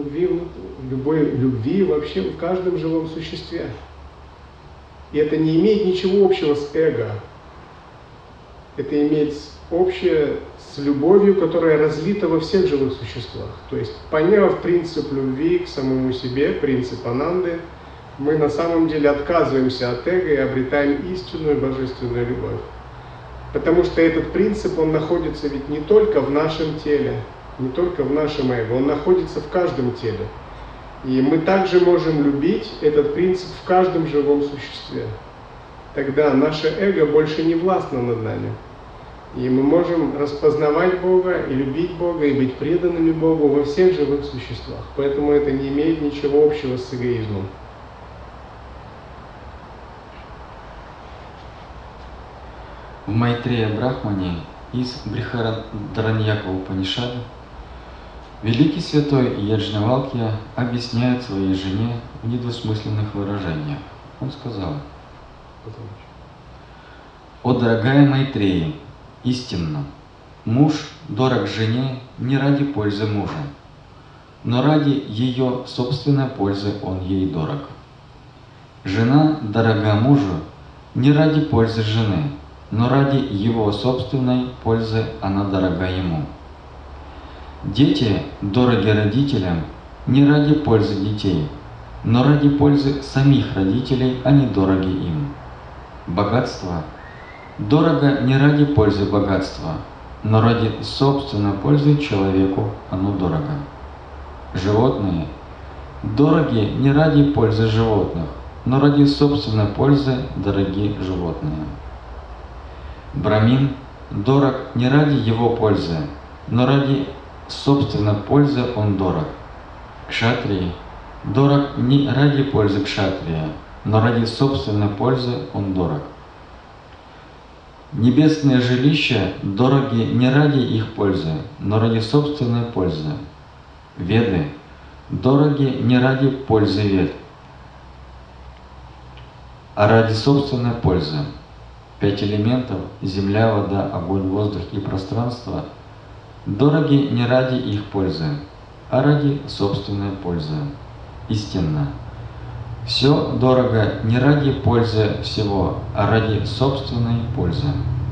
любви вообще в каждом живом существе. И это не имеет ничего общего с эго. Это имеет общее с любовью, которая разлита во всех живых существах. То есть, поняв принцип любви к самому себе, принцип ананды, мы на самом деле отказываемся от эго и обретаем истинную божественную любовь. Потому что этот принцип, он находится ведь не только в нашем теле, не только в нашем эго, он находится в каждом теле. И мы также можем любить этот принцип в каждом живом существе. Тогда наше эго больше не властно над нами. И мы можем распознавать Бога и любить Бога, и быть преданными Богу во всех живых существах. Поэтому это не имеет ничего общего с эгоизмом. В Майтрея Брахмане из Брихадараньяка Упанишады великий святой Яджнавалкья объясняет своей жене в недвусмысленных выражениях. Он сказал: «О, дорогая Майтрея, истинно, муж дорог жене не ради пользы мужа, но ради ее собственной пользы он ей дорог. Жена дорога мужу не ради пользы жены, но ради его собственной пользы она дорога ему. Дети дороги родителям не ради пользы детей, но ради пользы самих родителей они дороги им. Богатство дорого не ради пользы богатства, но ради собственной пользы человеку оно дорого. Животные дороги не ради пользы животных, но ради собственной пользы дороги животные. Брамин дорог не ради его пользы, но ради собственной пользы он дорог. Кшатрий дорог не ради пользы кшатрия, но ради собственной пользы он дорог. Небесные жилища дороги не ради их пользы, но ради собственной пользы. Веды дороги не ради пользы вед, а ради собственной пользы. 5 элементов – земля, вода, огонь, воздух и пространство – дороги не ради их пользы, а ради собственной пользы. Истинно, Все дорого не ради пользы всего, а ради собственной пользы.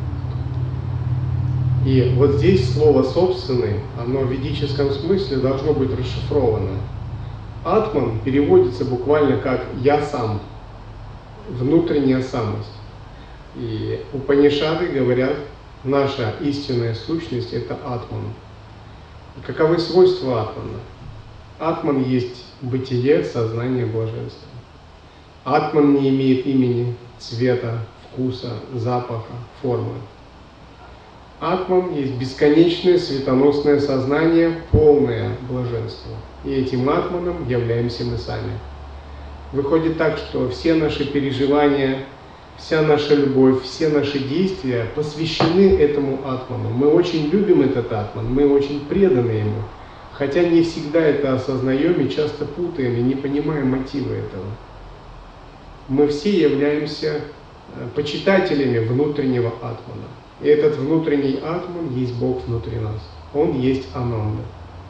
И вот здесь слово «собственный», оно в ведическом смысле должно быть расшифровано. Атман переводится буквально как «я сам», внутренняя самость. И Упанишады говорят, наша истинная сущность – это Атман. И каковы свойства Атмана? Атман есть бытие, сознание, блаженство. Атман не имеет имени, цвета, вкуса, запаха, формы. Атман есть бесконечное светоносное сознание, полное блаженство. И этим Атманом являемся мы сами. Выходит так, что все наши переживания, вся наша любовь, все наши действия посвящены этому Атману. Мы очень любим этот Атман, мы очень преданы ему. Хотя не всегда это осознаем и часто путаем и не понимаем мотивы этого. Мы все являемся почитателями внутреннего Атмана. И этот внутренний Атман есть Бог внутри нас. Он есть Ананда.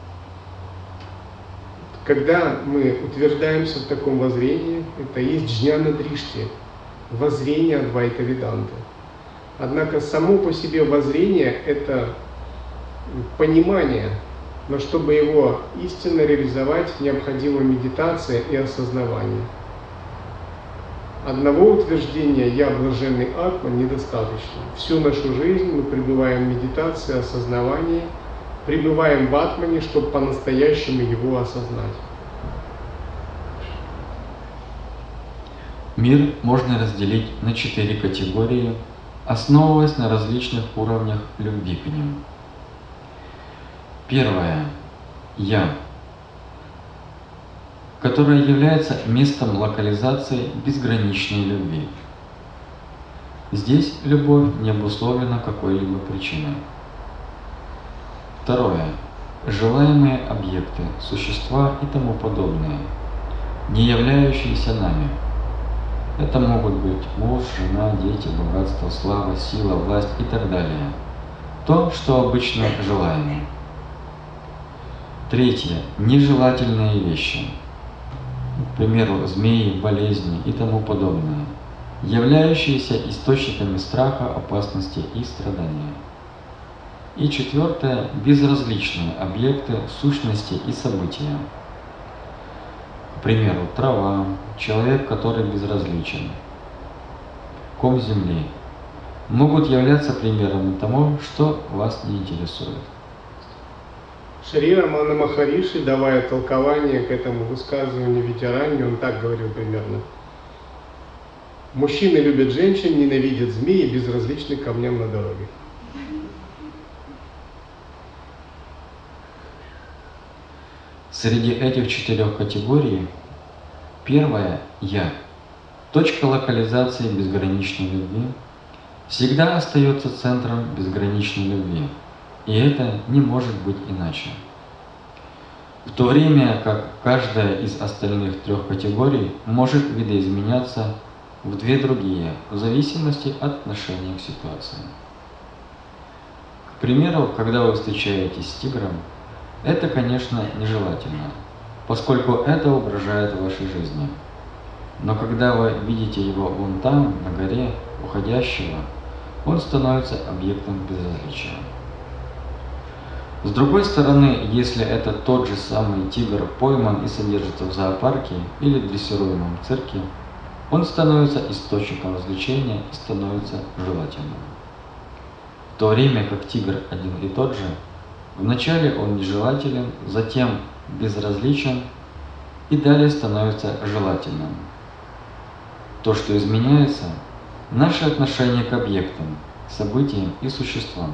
Когда мы утверждаемся в таком воззрении, это есть Джняна Дришти, воззрение Адвайта Веданты. Однако само по себе воззрение – это понимание, но чтобы его истинно реализовать, необходима медитация и осознавание. Одного утверждения «Я блаженный Атман» недостаточно. Всю нашу жизнь мы пребываем в медитации, осознавании, пребываем в Атмане, чтобы по-настоящему его осознать. Мир можно разделить на 4 категории, основываясь на различных уровнях любви к ним. Первое – «Я», которое является местом локализации безграничной любви. Здесь любовь не обусловлена какой-либо причиной. Второе – желаемые объекты, существа и тому подобное, не являющиеся нами. Это могут быть муж, жена, дети, богатство, слава, сила, власть и так далее. То, что обычно желаемо. Третье – нежелательные вещи. К примеру, змеи, болезни и тому подобное, являющиеся источниками страха, опасности и страдания. И четвертое – безразличные объекты, сущности и события. К примеру, трава, человек, который безразличен, ком земли, могут являться примерами тому, что вас не интересует. Шри Рамана Махариши, давая толкование к этому высказыванию Видяраньи, он так говорил примерно. Мужчины любят женщин, ненавидят змеи и безразличны к камням на дороге. Среди этих 4 категорий первая – «Я», точка локализации безграничной любви, всегда остается центром безграничной любви, и это не может быть иначе. В то время как каждая из остальных 3 категорий может видоизменяться в 2 другие, в зависимости от отношения к ситуации. К примеру, когда вы встречаетесь с тигром, это, конечно, нежелательно, поскольку это угрожает вашей жизни. Но когда вы видите его вон там, на горе, уходящего, он становится объектом безразличия. С другой стороны, если это тот же самый тигр пойман и содержится в зоопарке или дрессируемом цирке, он становится источником развлечения и становится желательным. В то время как тигр один и тот же, вначале он нежелателен, затем безразличен и далее становится желательным. То, что изменяется, наше отношение к объектам, событиям и существам.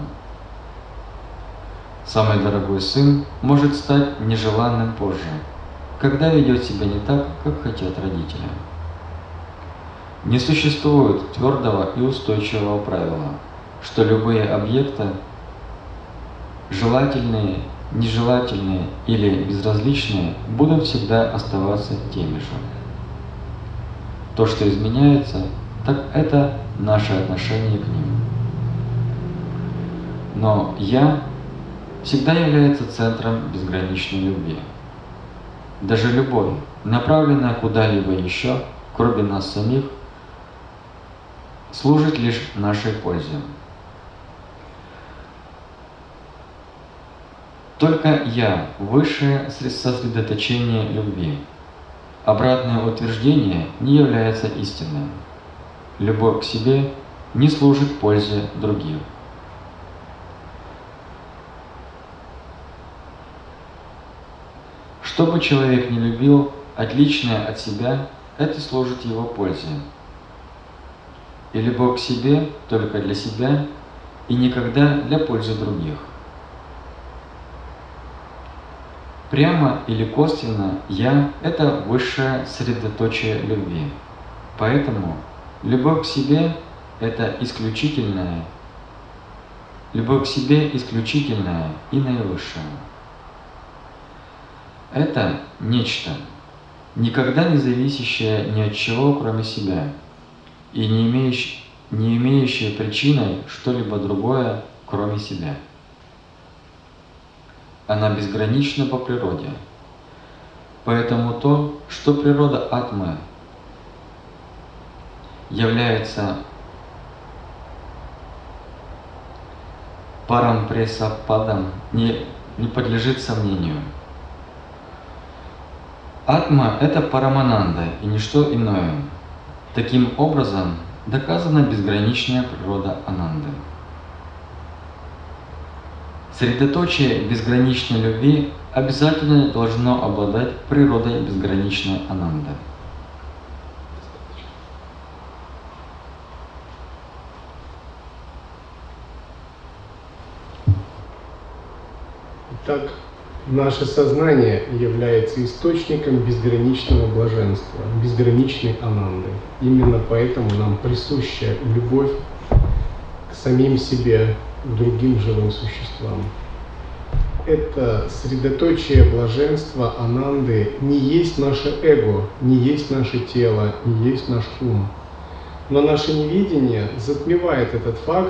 Самый дорогой сын может стать нежеланным позже, когда ведет себя не так, как хотят родители. Не существует твердого и устойчивого правила, что любые объекты, желательные, нежелательные или безразличные, будут всегда оставаться теми же. То, что изменяется, так это наше отношение к ним. Но «Я» всегда является центром безграничной любви. Даже любовь, направленная куда-либо еще, кроме нас самих, служит лишь нашей пользе. Только «я» – высшее сосредоточение любви. Обратное утверждение не является истинным. Любовь к себе не служит пользе других. Что бы человек ни любил, отличное от себя – это служит его пользе. И любовь к себе только для себя и никогда для пользы других. Прямо или косвенно «я» — это высшее средоточие любви. Поэтому любовь к себе — это исключительное, любовь к себе исключительная и наивысшая. Это нечто, никогда не зависящее ни от чего, кроме себя, и не имеющее причиной что-либо другое, кроме себя. Она безгранична по природе. Поэтому то, что природа атмы является парампресападом, не подлежит сомнению. Атма – это парамананда и ничто иное. Таким образом, доказана безграничная природа ананды. Средоточие безграничной любви обязательно должно обладать природой безграничной ананды. Итак, наше сознание является источником безграничного блаженства, безграничной ананды. Именно поэтому нам присуща любовь к самим себе, к другим живым существам. Это средоточие блаженства ананды не есть наше эго, не есть наше тело, не есть наш ум. Но наше неведение затмевает этот факт,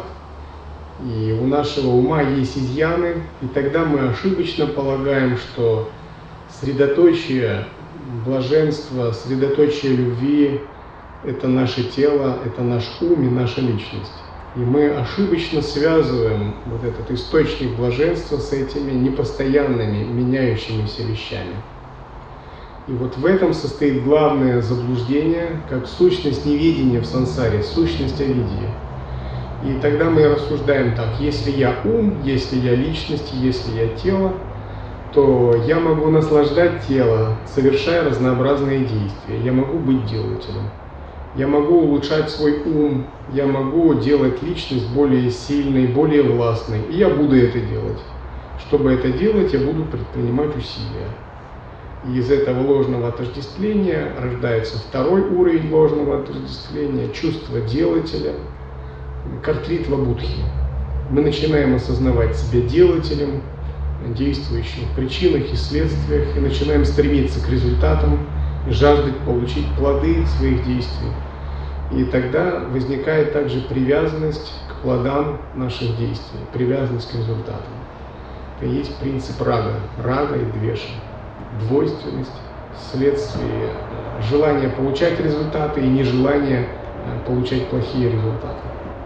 и у нашего ума есть изъяны, и тогда мы ошибочно полагаем, что средоточие блаженства, средоточие любви – это наше тело, это наш ум и наша личность. И мы ошибочно связываем вот этот источник блаженства с этими непостоянными, меняющимися вещами. И вот в этом состоит главное заблуждение, как сущность неведения в сансаре, сущность авидьи. И тогда мы рассуждаем так: если я ум, если я личность, если я тело, то я могу наслаждать тело, совершая разнообразные действия. Я могу быть делателем. Я могу улучшать свой ум, я могу делать личность более сильной, более властной, и я буду это делать. Чтобы это делать, я буду предпринимать усилия. И из этого ложного отождествления рождается второй уровень ложного отождествления, чувство делателя, картритва будхи. Мы начинаем осознавать себя делателем, действующим в причинах и следствиях, и начинаем стремиться к результатам, и жаждать получить плоды своих действий. И тогда возникает также привязанность к плодам наших действий, привязанность к результатам. Это и есть принцип рага, рага и двеша. Двойственность, следствие желания получать результаты и нежелания получать плохие результаты.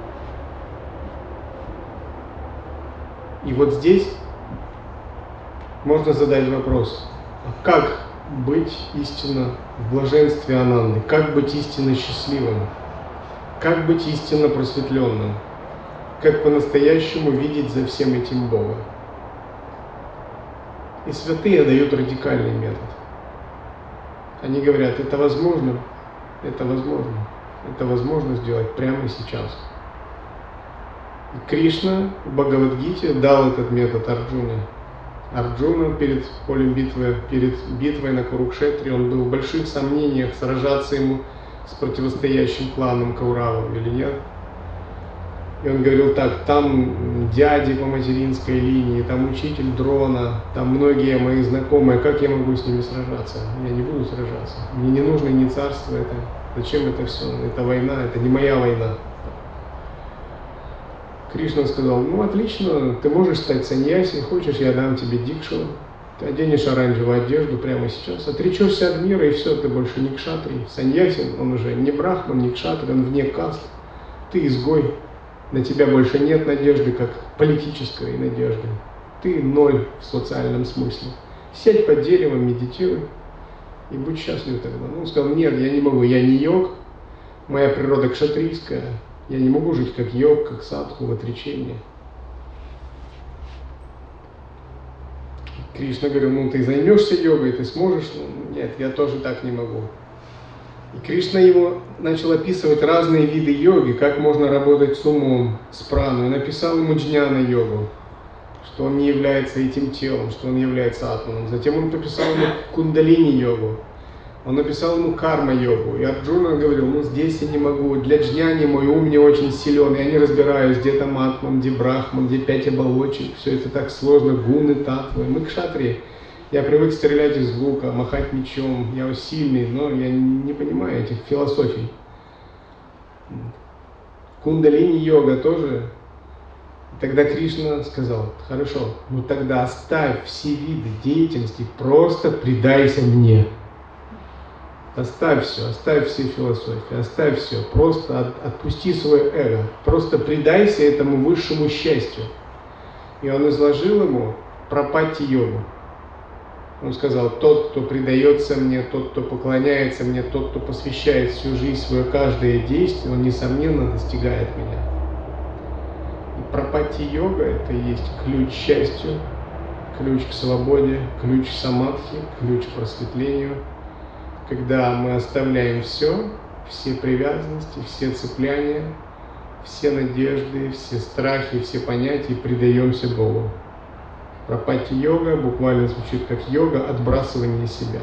И вот здесь можно задать вопрос: как быть истинно в блаженстве ананды, как быть истинно счастливым, как быть истинно просветленным, как по-настоящему видеть за всем этим Бога. И святые дают радикальный метод. Они говорят: это возможно, это возможно, это возможно сделать прямо сейчас. И Кришна в Бхагавад-гите дал этот метод Арджуне. Арджуна перед полем битвы, перед битвой на Курукшетре, он был в больших сомнениях, сражаться ему с противостоящим кланом Кауравов или нет. И он говорил так: там дяди по материнской линии, там учитель Дрона, там многие мои знакомые, как я могу с ними сражаться? Я не буду сражаться. Мне не нужно ни царство, это зачем это все? Это война, это не моя война. Кришна сказал: ну отлично, ты можешь стать саньяси, хочешь, я дам тебе дикшу, Ты оденешь оранжевую одежду прямо сейчас, отречешься от мира, и все, ты больше не кшатрий. Саньясин, он уже не брахман, не кшатрий, он вне каст. Ты изгой, на тебя больше нет надежды, как политической надежды. Ты ноль в социальном смысле. Сядь под деревом, медитируй, и будь счастлив тогда. Ну, он сказал, нет, я не могу, я не йог, моя природа кшатрийская, я не могу жить как йог, как садху в отречении. Кришна говорил, ну ты займешься йогой, ты сможешь? Ну, нет, я тоже так не могу. И Кришна его начал описывать разные виды йоги, как можно работать с умом, с праной. Он написал ему джняна-йогу, что он не является этим телом, что он является атманом. Затем он написал ему кундалини-йогу, он написал ему карма-йогу. И Арджуна говорил, ну здесь я не могу, для джняни мой ум не очень силен, я не разбираюсь, где там атман, где брахман, где 5 оболочек, все это так сложно, гуны, татвы. Мы кшатрии. Я привык стрелять из лука, махать мечом, я сильный, но я не понимаю этих философий. Кундалини-йога тоже. Тогда Кришна сказал, хорошо, ну тогда оставь все виды деятельности, просто предайся мне. Оставь все философии, оставь все, просто отпусти свое эго, просто предайся этому высшему счастью. И он изложил ему пропатти-йогу. Он сказал, тот, кто предается мне, тот, кто поклоняется мне, тот, кто посвящает всю жизнь свое каждое действие, он, несомненно, достигает меня. И пропатти-йога – это и есть ключ к счастью, ключ к свободе, ключ к самадхи, ключ к просветлению. Когда мы оставляем все привязанности, все цепляния, все надежды, все страхи, все понятия и предаемся Богу. Пропатти-йога буквально звучит как йога отбрасывания себя.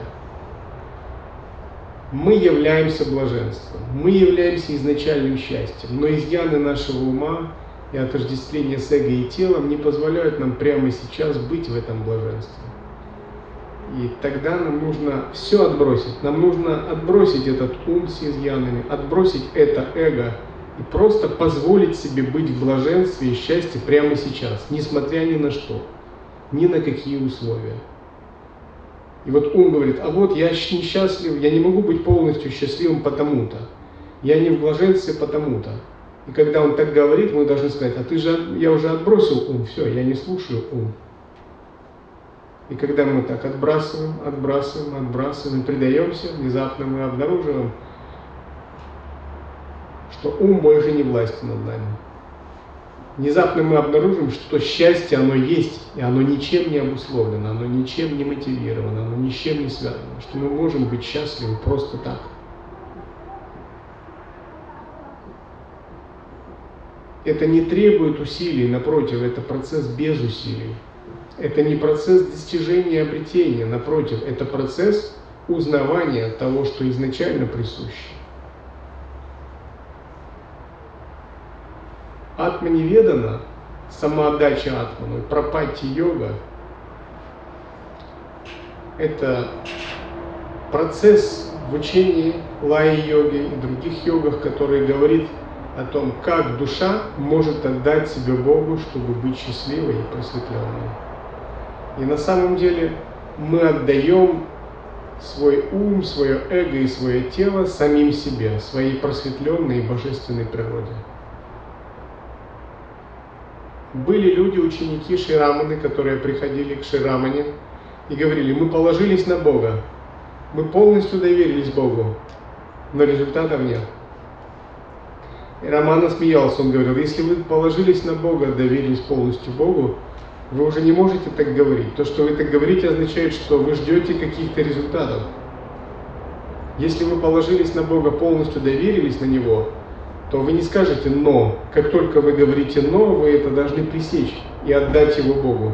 Мы являемся блаженством, мы являемся изначальным счастьем, но изъяны нашего ума и отождествление с эго и телом не позволяют нам прямо сейчас быть в этом блаженстве. И тогда нам нужно все отбросить. Нам нужно отбросить этот ум с изъянами, отбросить это эго и просто позволить себе быть в блаженстве и счастье прямо сейчас, несмотря ни на что, ни на какие условия. И вот ум говорит, а вот я несчастлив, я не могу быть полностью счастливым потому-то, я не в блаженстве потому-то. И когда он так говорит, мы должны сказать, я уже отбросил ум, все, я не слушаю ум. И когда мы так отбрасываем, предаемся, внезапно мы обнаруживаем, что ум больше не властен над нами. Внезапно мы обнаружим, что счастье, оно есть, и оно ничем не обусловлено, оно ничем не мотивировано, оно ничем не связано, что мы можем быть счастливы просто так. Это не требует усилий, напротив, это процесс без усилий. Это не процесс достижения и обретения, напротив, это процесс узнавания того, что изначально присуще. Атманиведана, самоотдача атману, пропатти-йога – это процесс в учении лай-йоги и других йогах, который говорит о том, как душа может отдать себя Богу, чтобы быть счастливой и просветленной. И на самом деле мы отдаем свой ум, свое эго и свое тело самим себе, своей просветленной и божественной природе. Были люди, ученики Шри Раманы, которые приходили к Шри Рамане и говорили, мы положились на Бога, мы полностью доверились Богу, но результатов нет. И Рамана смеялся, он говорил, если вы положились на Бога, доверились полностью Богу, вы уже не можете так говорить. То, что вы так говорите, означает, что вы ждете каких-то результатов. Если вы положились на Бога, полностью доверились на Него, то вы не скажете «но». Как только вы говорите «но», вы это должны пресечь и отдать его Богу.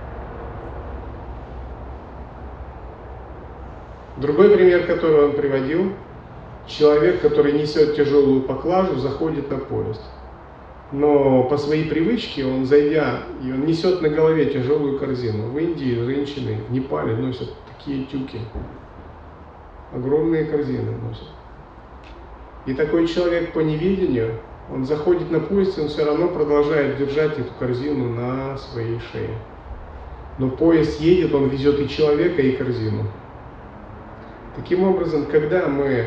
Другой пример, который он приводил, человек, который несет тяжелую поклажу, заходит на поезд. Но по своей привычке он, зайдя, и он несет на голове тяжелую корзину. В Индии женщины, в Непале носят такие тюки. Огромные корзины носят. И такой человек по неведению, он заходит на поезд, и он все равно продолжает держать эту корзину на своей шее. Но поезд едет, он везет и человека, и корзину. Таким образом, когда мы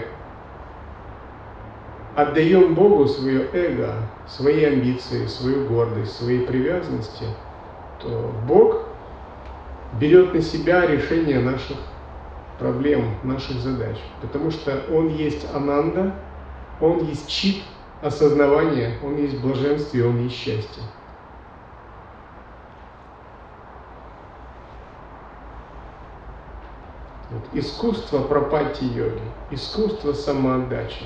отдаем Богу свое эго, свои амбиции, свою гордость, свои привязанности, то Бог берет на себя решение наших проблем, наших задач. Потому что Он есть Ананда, Он есть чит, осознавание, Он есть блаженство и Он есть счастье. Вот. Искусство пропатти-йоги, искусство самоотдачи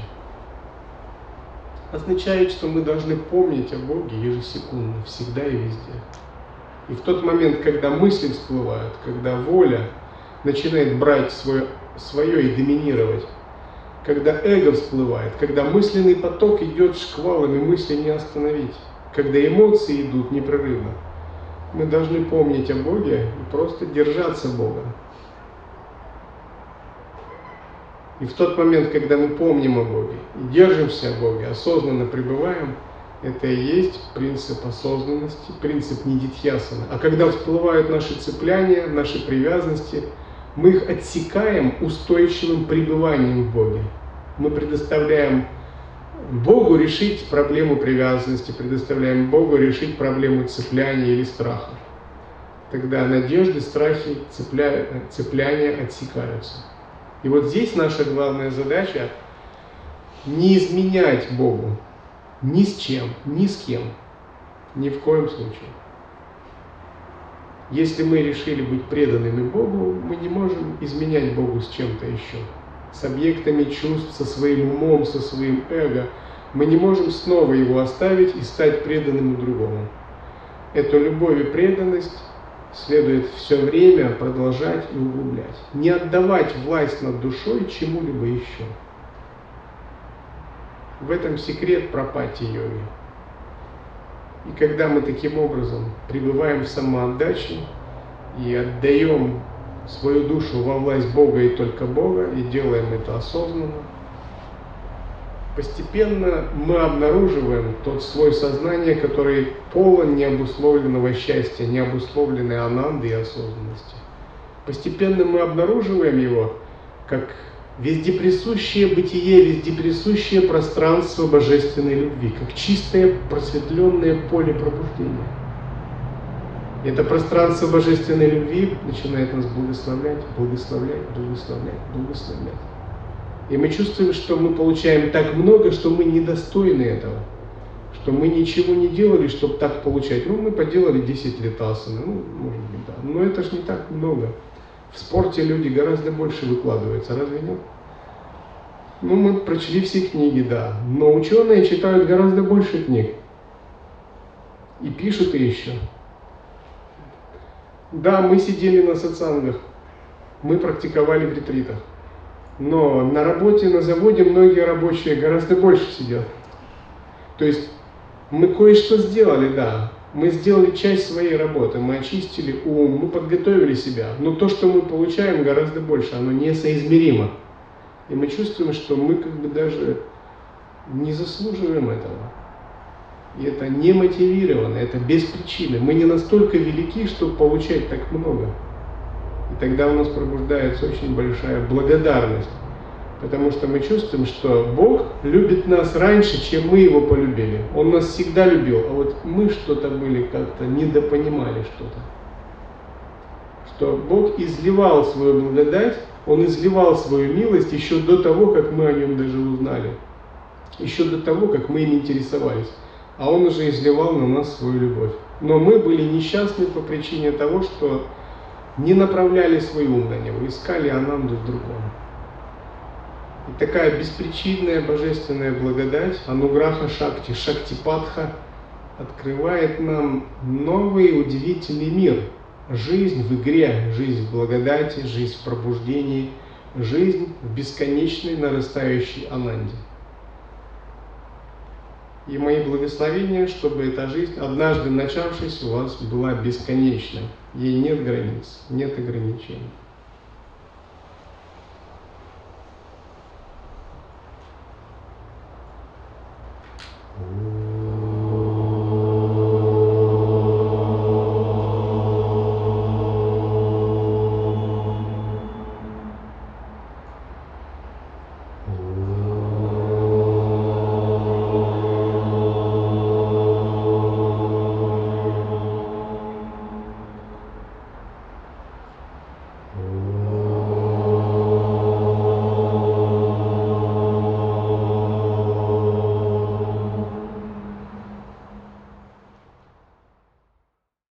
означает, что мы должны помнить о Боге ежесекундно, всегда и везде. И в тот момент, когда мысли всплывают, когда воля начинает брать свое и доминировать, когда эго всплывает, когда мысленный поток идет шквалами, мысли не остановить, когда эмоции идут непрерывно, мы должны помнить о Боге и просто держаться Бога. И в тот момент, когда мы помним о Боге и держимся о Боге, осознанно пребываем, это и есть принцип осознанности, принцип нидитьясаны. А когда всплывают наши цепляния, наши привязанности, мы их отсекаем устойчивым пребыванием в Боге. Мы предоставляем Богу решить проблему привязанности, предоставляем Богу решить проблему цепляния или страха. Тогда надежды, страхи, цепляния отсекаются. И вот здесь наша главная задача — не изменять Богу ни с чем, ни с кем, ни в коем случае. Если мы решили быть преданными Богу, мы не можем изменять Богу с чем-то еще. С объектами чувств, со своим умом, со своим эго. Мы не можем снова его оставить и стать преданным другому. Эту любовь и преданность следует все время продолжать и углублять. Не отдавать власть над душой чему-либо еще. В этом секрет пропатти-йоги. И когда мы таким образом пребываем в самоотдаче и отдаем свою душу во власть Бога и только Бога, и делаем это осознанно, постепенно мы обнаруживаем тот слой сознания, который полон необусловленного счастья, необусловленной ананды и осознанности. Постепенно мы обнаруживаем его как вездеприсущее бытие, вездеприсущее пространство божественной любви, как чистое просветленное поле пробуждения. И это пространство божественной любви начинает нас благословлять, благословлять, благословлять, благословлять. И мы чувствуем, что мы получаем так много, что мы недостойны этого. Что мы ничего не делали, чтобы так получать. Мы поделали 10 лет асаны, может быть, да. Но это ж не так много. В спорте люди гораздо больше выкладываются, разве нет? Мы прочли все книги, да. Но ученые читают гораздо больше книг. И пишут еще. Да, мы сидели на сатсангах. Мы практиковали в ретритах. Но на работе, на заводе многие рабочие гораздо больше сидят. То есть мы кое-что сделали, да. Мы сделали часть своей работы, мы очистили ум, мы подготовили себя. Но то, что мы получаем, гораздо больше, оно несоизмеримо. И мы чувствуем, что мы как бы даже не заслуживаем этого. И это не мотивировано, это без причины. Мы не настолько велики, чтобы получать так много. И тогда у нас пробуждается очень большая благодарность. Потому что мы чувствуем, что Бог любит нас раньше, чем мы Его полюбили. Он нас всегда любил, а вот мы что-то были как-то недопонимали что-то. Что Бог изливал свою благодать, Он изливал свою милость еще до того, как мы о Нем даже узнали. Еще до того, как мы им интересовались. А Он уже изливал на нас свою любовь. Но мы были несчастны по причине того, что не направляли свой ум на Него, искали ананду в другом. И такая беспричинная божественная благодать, ануграха шакти, шактипатха, открывает нам новый удивительный мир. Жизнь в игре, жизнь в благодати, жизнь в пробуждении, жизнь в бесконечной нарастающей ананде. И мои благословения, чтобы эта жизнь, однажды начавшись, у вас была бесконечной. Ей нет границ, нет ограничений.